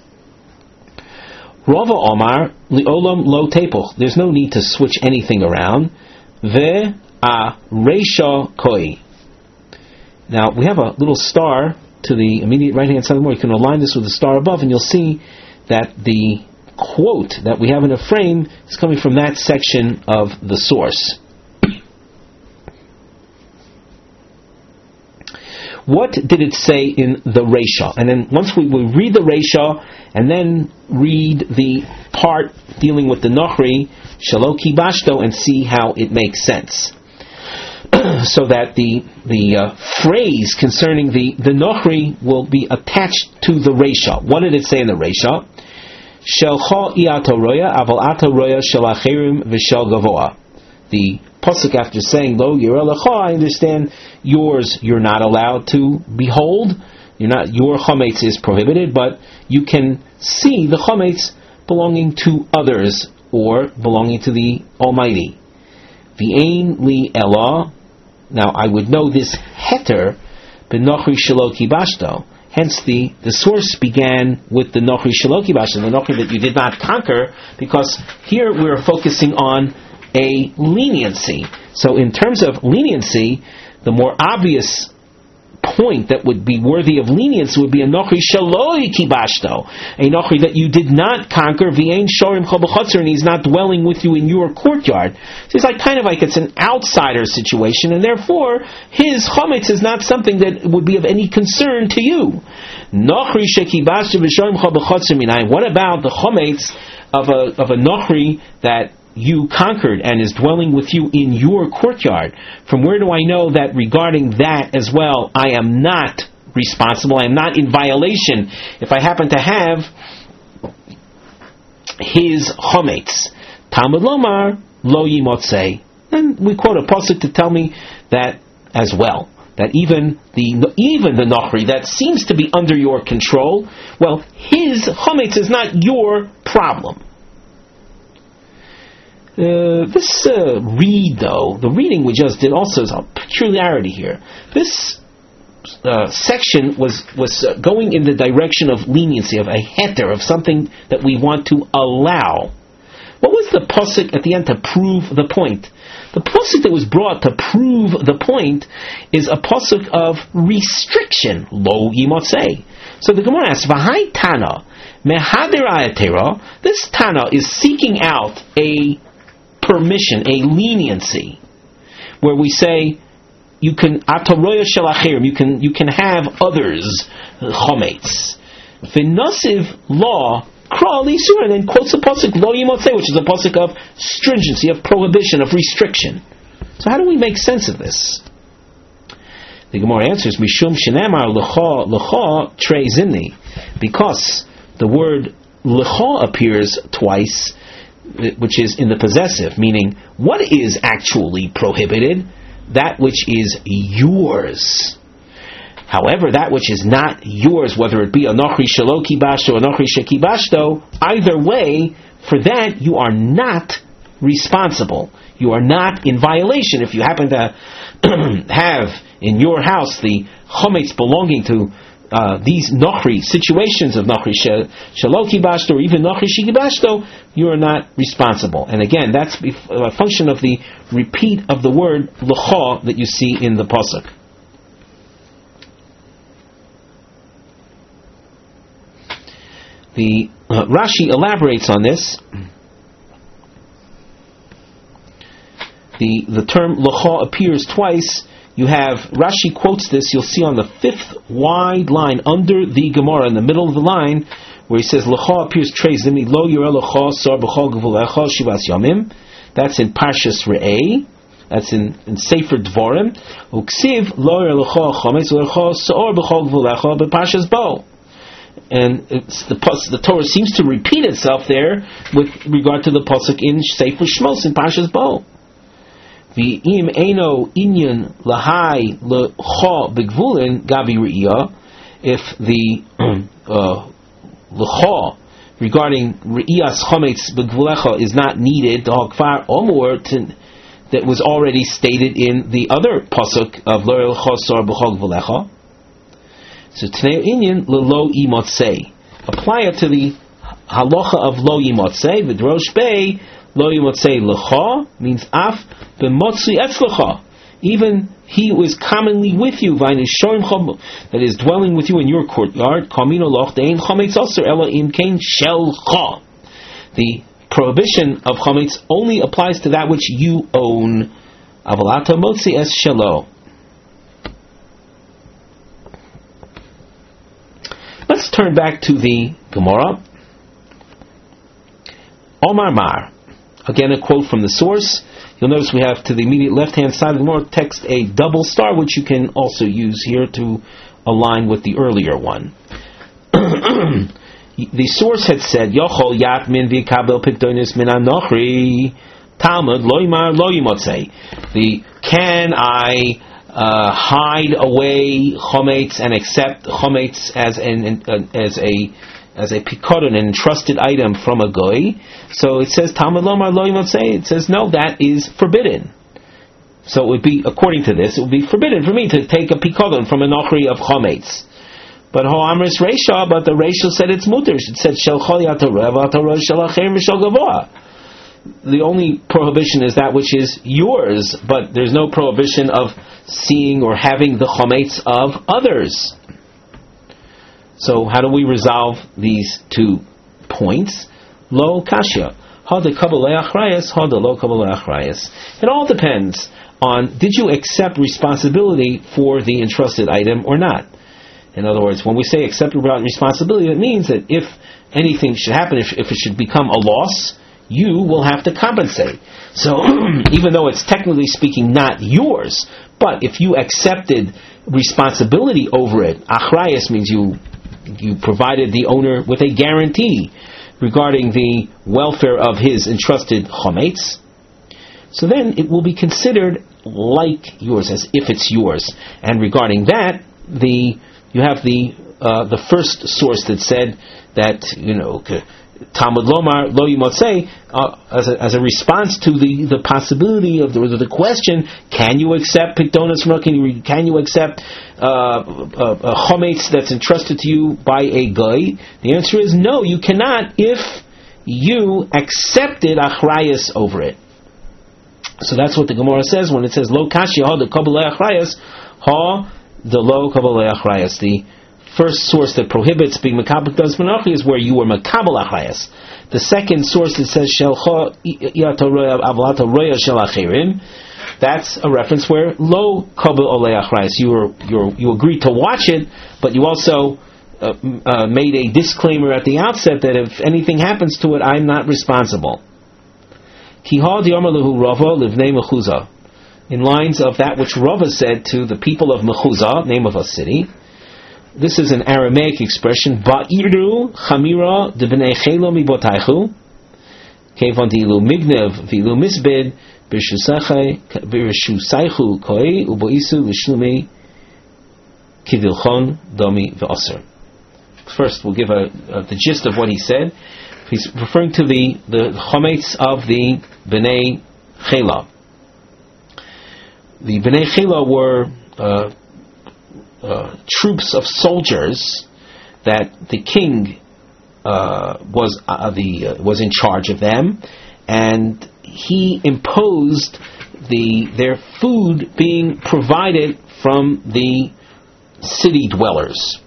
Rava Omar li'olam lo tepuch. There's no need to switch anything around. Ve a reisha koi. Now we have a little star to the immediate right hand side of the more. You can align this with the star above, and you'll see that the quote that we have in a frame is coming from that section of the source. What did it say in the Reisha? And then once we will read the Reisha and then read the part dealing with the Nochri, Shalo Kibashto, and see how it makes sense. So that the phrase concerning the Nochri will be attached to the Reisha. What did it say in the Reisha? Shelcha iatoroya aval atoroya shel achirim v'shel gavoa. The pasuk after saying lo yireh lecha, I understand yours you're not allowed to behold. Your chometz is prohibited, but you can see the chometz belonging to others or belonging to the Almighty. V'ein li elah. Now I would know this heter b'nochri shelo kibashto. Hence the source began with the nochri shelo kibashto, the nochri that you did not conquer, because here we're focusing on a leniency. So in terms of leniency, the more obvious point that would be worthy of lenience would be a nochri shaloi kibashto, a nochri that you did not conquer, v'ein shorim chol b'chotzer, and he's not dwelling with you in your courtyard. So it's it's an outsider situation, and therefore his chometz is not something that would be of any concern to you. Nochri shekibashto v'shorim chol b'chotzer minayin. What about the chometz of a nochri that you conquered and is dwelling with you in your courtyard? From where do I know that regarding that as well I am not responsible, I am not in violation if I happen to have his chometz? Talmud Lomar lo yimotzei. And we quote a pasuk to tell me that as well. that even the Nochri that seems to be under your control, well, his Chometz is not your problem. This the reading we just did also is a peculiarity here. This section was going in the direction of leniency, of a heter, of something that we want to allow. What was the pasuk at the end to prove the point? The pasuk that was brought to prove the point is a pasuk of restriction, lo yimotzei. So the Gemara asks, V'hai Tana, mehader ayatera, this Tana is seeking out a permission, a leniency, where we say, you can ataroya shelachirim, you can have others chometz. V'nosiv law kra l'isur, and then quotes the pasuk lo yimotzei, which is a pasuk of stringency, of prohibition, of restriction. So how do we make sense of this? The Gemara answers, mishum shenemar lecha trei zimni, because the word lecha appears twice, which is in the possessive, meaning what is actually prohibited? That which is yours. However, that which is not yours, whether it be a nochri shelo kibashto or a nochri shekibashto, either way, for that you are not responsible. You are not in violation. If you happen to have in your house the chometz belonging to these nochri situations of nochri shelo kibashto or even nochri shekibashto, you are not responsible. And again, that's a function of the repeat of the word lecha that you see in the pasuk. The Rashi elaborates on this. The term lecha appears twice. You have, Rashi quotes this, you'll see on the 5th wide line under the Gemara, in the middle of the line, where he says, lecha appears trei zimni, lo yireh lecha sar b'chol gvulecha shivas yamim. That's in Parshas Re'eh. That's in Sefer Dvorim. Uksiv lo yireh lecha chometz lecha sar b'chol gvulecha b'Parshas Bo. And the Torah seems to repeat itself there with regard to the pasuk in Sefer Shmos in Parshas Bo. V'im eino inyan lahai lecha begvulin gabi re'iyah. If the lecha regarding re'iyas chometz begvulecha is not needed, the hakvar omur that was already stated in the other pasuk of lo lecha sar b'chol gvulecha. So Tnei Inyan lo imotzei. Apply it to the halacha of lo imotzei. V'drosh bei lo imotzei lecha means af b'motzi etzlecha. Even he who is commonly with you, that is dwelling with you in your courtyard. Kamino loch dein chometz aser ela im kein shelcha. The prohibition of chometz only applies to that which you own. Avalata motzi es shelo. Let's turn back to the Gemara. Omar Mar. Again, a quote from the source. You'll notice we have to the immediate left-hand side of the Gemara text a double star, which you can also use here to align with the earlier one. The source had said, Yochol yat min v'kabel pikdonis min anochri Talmud loymar lo yimotzei. Can I hide away chometz and accept chometz as a pikadon, an entrusted item from a goy? So it says Talmud lomar lo yimotzei. It says no, that is forbidden. So it would be, according to this, it would be forbidden for me to take a pikadon from a nochri of chometz. But ho'amris reisha, but the reisha said it's mutter. It said shel chol yatarev atarosh shel acher mishel gavoa. The only prohibition is that which is yours, but there's no prohibition of seeing or having the chometz of others. So how do we resolve these 2 points? Lo kashya. Hada kabbalei achrayas, hada lo kabbalei achrayas. It all depends on, did you accept responsibility for the entrusted item or not? In other words, when we say accept responsibility, it means that if anything should happen, if it should become a loss, you will have to compensate. So, even though it's technically speaking not yours, but if you accepted responsibility over it, achrayas means you provided the owner with a guarantee regarding the welfare of his entrusted chometz. so then it will be considered like yours, as if it's yours. And regarding that, you have the first source that said that, Talmud Lomar Lo Yimotzei, as a response to the possibility of the question, can you accept Pikdonos from can you accept a chometz that's entrusted to you by a goy? The answer is no, you cannot if you accepted achrayas over it. So that's what the Gemara says when it says Lo Kashya Ha the Kabbalei Achrayas Ha the Lo Kabbalei Achrayas. The first source that prohibits being Makabel Pikdonos Menochi is where you were Makabel Achrayas. The second source that says Shelcha Yato Roya Avlata Roya Shel Achirim, that's a reference where Lo Kabel Olei Achrayas. You agreed to watch it, but you also made a disclaimer at the outset that if anything happens to it, I'm not responsible. Kiha Diarmalahu Rava Livnei Mechuzah, in lines of that which Rava said to the people of Mechuzah, name of a city. This is an Aramaic expression. Ba'iru chamira de b'nei chelo mibotaychu kevon dilu mignev vilu misbed b'reshusaychu koi uboisu l'shlumi kivilchon domi v'aser. First, we'll give the gist of what he said. He's referring to the chometz of the b'nei chela. The b'nei chela were troops of soldiers that the king was in charge of them, and he imposed their food being provided from the city dwellers,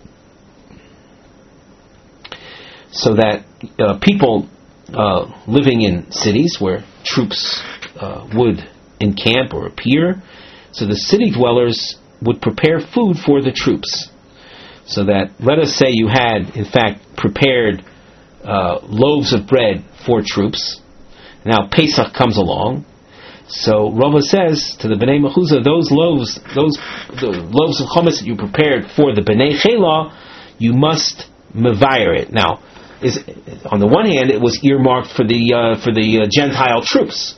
so that people living in cities where troops would encamp or appear, so the city dwellers would prepare food for the troops. So that, let us say you had, in fact, prepared loaves of bread for troops. Now Pesach comes along. So Rava says to the Bnei Mechuzah, the loaves of chometz that you prepared for the Bnei Chela, you must mevayer it. Now, on the one hand, it was earmarked for the Gentile troops.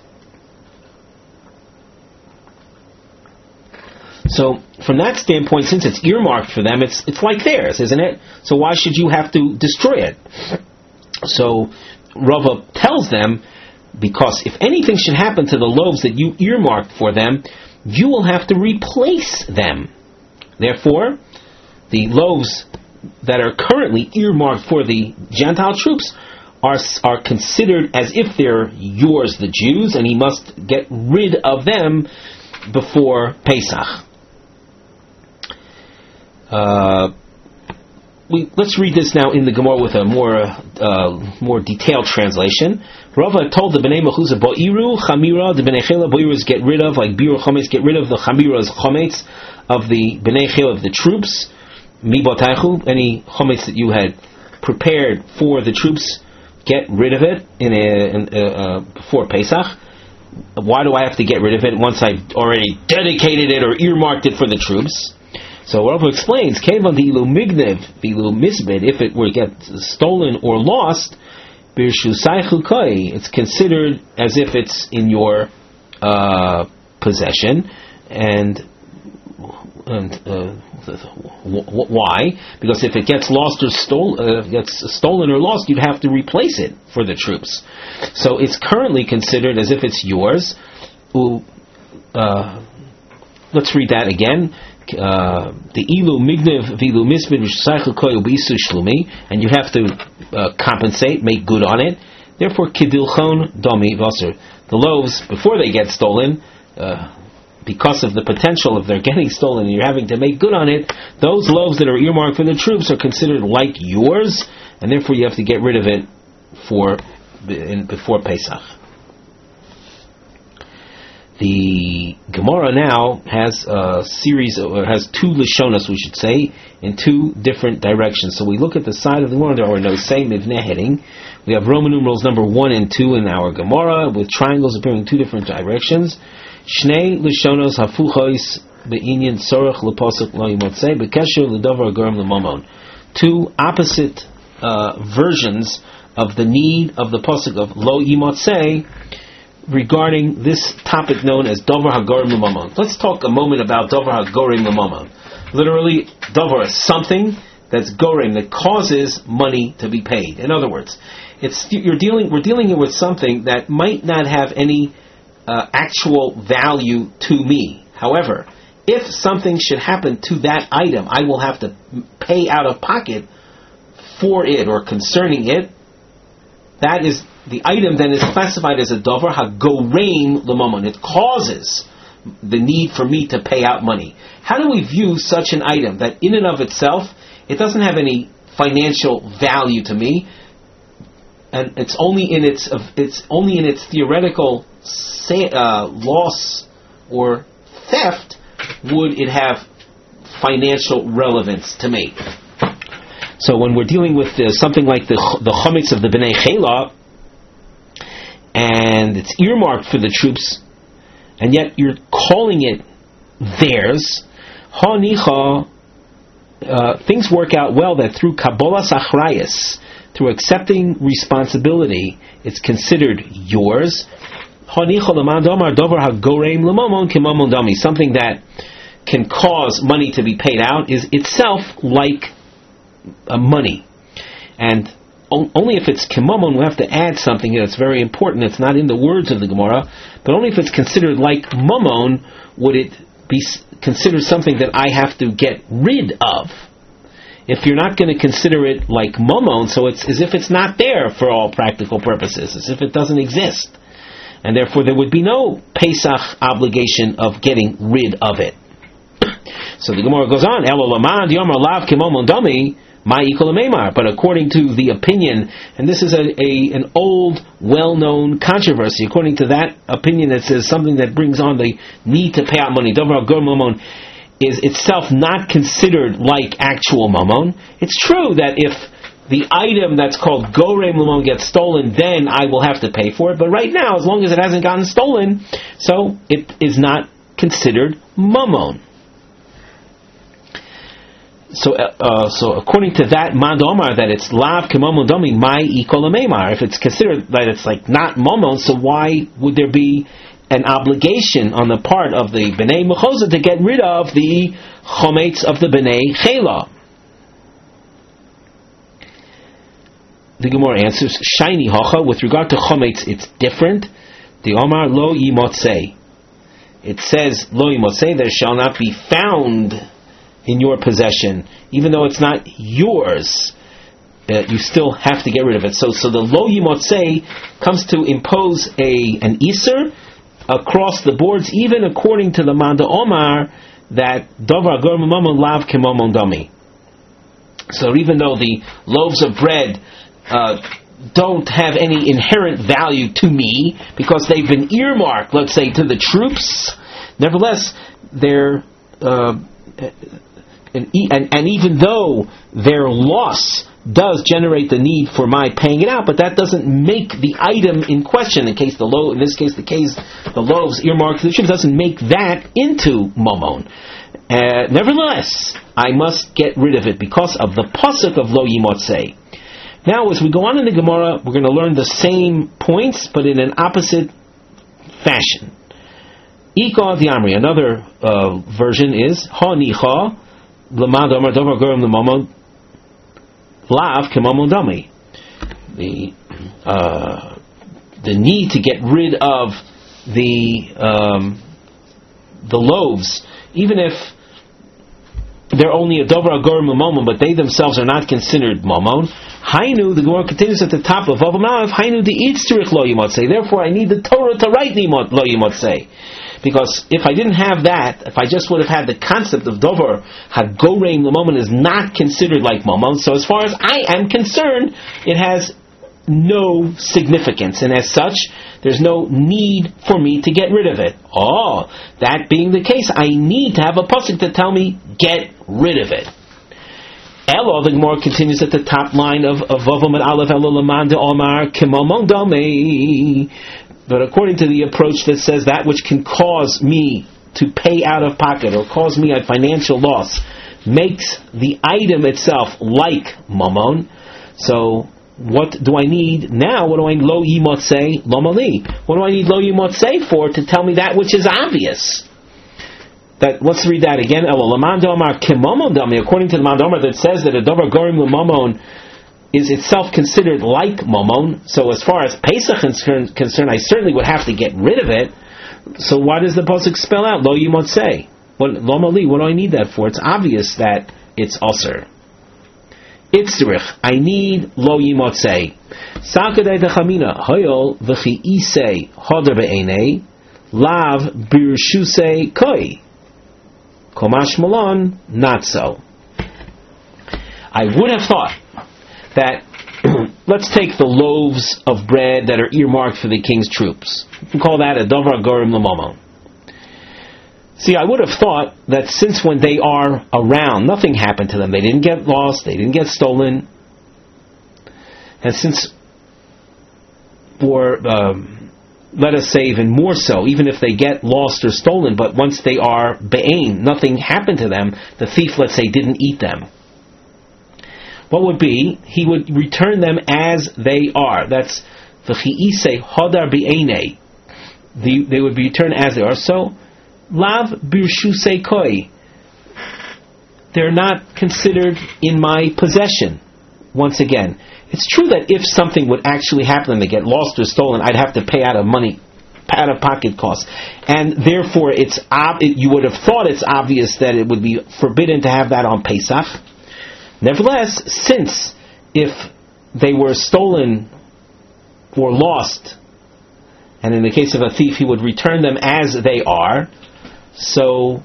So, from that standpoint, since it's earmarked for them, it's like theirs, isn't it? So why should you have to destroy it? So, Rava tells them, because if anything should happen to the loaves that you earmarked for them, you will have to replace them. Therefore, the loaves that are currently earmarked for the Gentile troops are considered as if they're yours, the Jews, and he must get rid of them before Pesach. Let's read this now in the Gemara with a more detailed translation. Rava told the Bnei Mechuzah, Ba'iru chamira, the Bnei Chela, Ba'iru is get rid of, like biru chometz, get rid of the chamira's chometz of the Bnei Chela, of the troops. Mi botaychu, any chometz that you had prepared for the troops, get rid of it before Pesach. Why do I have to get rid of it once I've already dedicated it or earmarked it for the troops? So Rava explains, Kevan dilu mignev vilu misbed, if it were get stolen or lost, birshusaychu koi, it's considered as if it's in your possession, and why? Because if it gets lost or gets stolen or lost, you'd have to replace it for the troops. So it's currently considered as if it's yours. Let's read that again. The ilu mignev vilu misbid v'shusaychu koi ubisu shlumi, and you have to compensate, make good on it. Therefore, kidilchon domi v'aser, the loaves before they get stolen, because of the potential of their getting stolen and you're having to make good on it, those loaves that are earmarked for the troops are considered like yours, and therefore you have to get rid of it before Pesach. The Gemara now has a series, or has two Lashonos, we should say, in two different directions. So we look at the side of the Gemara, there are no same Mivneh heading. We have Roman numerals number 1 and 2 in our Gemara, with triangles appearing in two different directions. Shnei Lashonos hafuchos be'inyan sorach leposuk lo yimotzei bekesher ledavar garam lemamon. Two opposite versions of the need of the posuk of lo yimotzei regarding this topic known as Dover HaGorim L'Mamon. Let's talk a moment about Dover HaGorim L'Mamon. Literally, Dover is something that's gorim, that causes money to be paid. In other words, we're dealing here with something that might not have any actual value to me. However, if something should happen to that item, I will have to pay out of pocket for it or concerning it. That is, the item then is classified as a Dover HaGoreim L'Mamon. It causes the need for me to pay out money. How do we view such an item that in and of itself, it doesn't have any financial value to me, and it's only in its theoretical loss or theft would it have financial relevance to me? So when we're dealing with something like the chametz of the Bnei Chela, and it's earmarked for the troops, and yet you're calling it theirs, ha'nicha, things work out well that through Kabbalas Achrayus, through accepting responsibility, it's considered yours. Something that can cause money to be paid out is itself like money. And only if it's kimamon, we have to add something here that's very important. It's not in the words of the Gemara, but only if it's considered like mamon would it be considered something that I have to get rid of. If you're not going to consider it like mamon, so it's as if it's not there for all practical purposes, as if it doesn't exist. And therefore there would be no Pesach obligation of getting rid of it. So the Gemara goes on, but according to the opinion, and this is an old, well-known controversy, according to that opinion that says something that brings on the need to pay out money, Dover HaGorim L'Mamon, is itself not considered like actual mamon. It's true that if the item that's called Goreim L'Mamon gets stolen, then I will have to pay for it. But right now, as long as it hasn't gotten stolen, so it is not considered mamon. So according to that Mand Omar, that it's lav k'mamon domi mai ikol meimar. If it's considered that it's like not mamon, so why would there be an obligation on the part of the Bnei Mechoza to get rid of the chometz of the Bnei Chela? The Gemara answers, Shaini Hocha, with regard to chometz, it's different. The Omar lo yimotzei. It says lo yimotzei, there shall not be found in your possession, even though it's not yours. You still have to get rid of it. So the lo yimotzei comes to impose an iser across the boards, even according to the Manda Omar, that Dover HaGorim L'Mamon lav k'mamon dami. So even though the loaves of bread don't have any inherent value to me, because they've been earmarked, let's say, to the troops, nevertheless, they're and even though their loss does generate the need for my paying it out, but that doesn't make the item in question, in this case the loaves earmarked to the troops, doesn't make that into mamon. Nevertheless, I must get rid of it because of the pasuk of lo yimotzei. Now, as we go on in the Gemara, we're going to learn the same points, but in an opposite fashion. Ika Diamri, another version is Ha Nicha L'Mad Amar Dover HaGorim L'Mamon Lav K'Mamon Dami. The need to get rid of the loaves, even if they're only a Dover HaGorim L'Mamon, but they themselves are not considered mamon. Hainu, the Gemara continues at the top of Vav Malav, Hainu the Yitzrich lo yimotzei. Therefore, I need the Torah to write lo yimotzei. Because if I didn't have that, if I just would have had the concept of Dover HaGoreim L'Mamon is not considered like mamon, so as far as I am concerned, it has no significance, and as such, there's no need for me to get rid of it. That being the case, I need to have a pasuk to tell me, get rid of it. Elo, the Gemara continues at the top line of Vavam and Aleph, Elo Lamanda Omar Kimomon Dome. But according to the approach that says that which can cause me to pay out of pocket or cause me a financial loss makes the item itself like mamon, so what do I need now? What do I need lo yimotzei lomali? What do I need lo yimotzei for to tell me that which is obvious? Let's read that again. According to the Mandamar that says that a davar gorim l'mamon is itself considered like mamon. So as far as Pesach is concerned, I certainly would have to get rid of it. So why does the pasuk spell out lo yimotzei? Lomali, what do I need that for? It's obvious that it's usher. Itzrich, I need lo yimotzei. Sakadei dechamina hoyol v'chi isei hoder be'enei lav birshusei koi. Komash malon, not so. I would have thought that let's take the loaves of bread that are earmarked for the king's troops. You can call that a davar gorim l'mamon. See, I would have thought that since when they are around, nothing happened to them. They didn't get lost, they didn't get stolen. And since, or let us say even more so, even if they get lost or stolen, but once they are be'ain, nothing happened to them, the thief, let's say, didn't eat them. What would be? He would return them as they are. That's v'chi'isei hodar be'enei. They would be returned as they are. So, lav birshusei koi. They're not considered in my possession. Once again, it's true that if something would actually happen and they get lost or stolen, I'd have to pay out of pocket costs, and therefore you would have thought it's obvious that it would be forbidden to have that on Pesach. Nevertheless, since if they were stolen or lost, and in the case of a thief he would return them as they are, so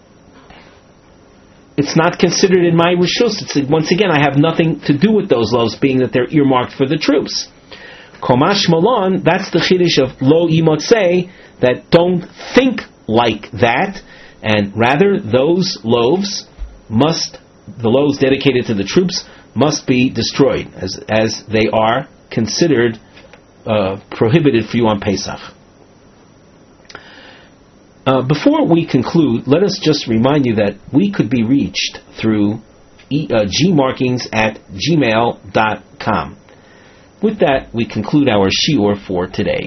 it's not considered in my rishus. Once again, I have nothing to do with those loaves, being that they're earmarked for the troops. Komash malon, that's the chiddush of lo yimotzei, that don't think like that, and rather those loaves the loaves dedicated to the troops must be destroyed, as they are considered prohibited for you on Pesach. Before we conclude, let us just remind you that we could be reached through gmarkings@gmail.com. With that, we conclude our shiur for today.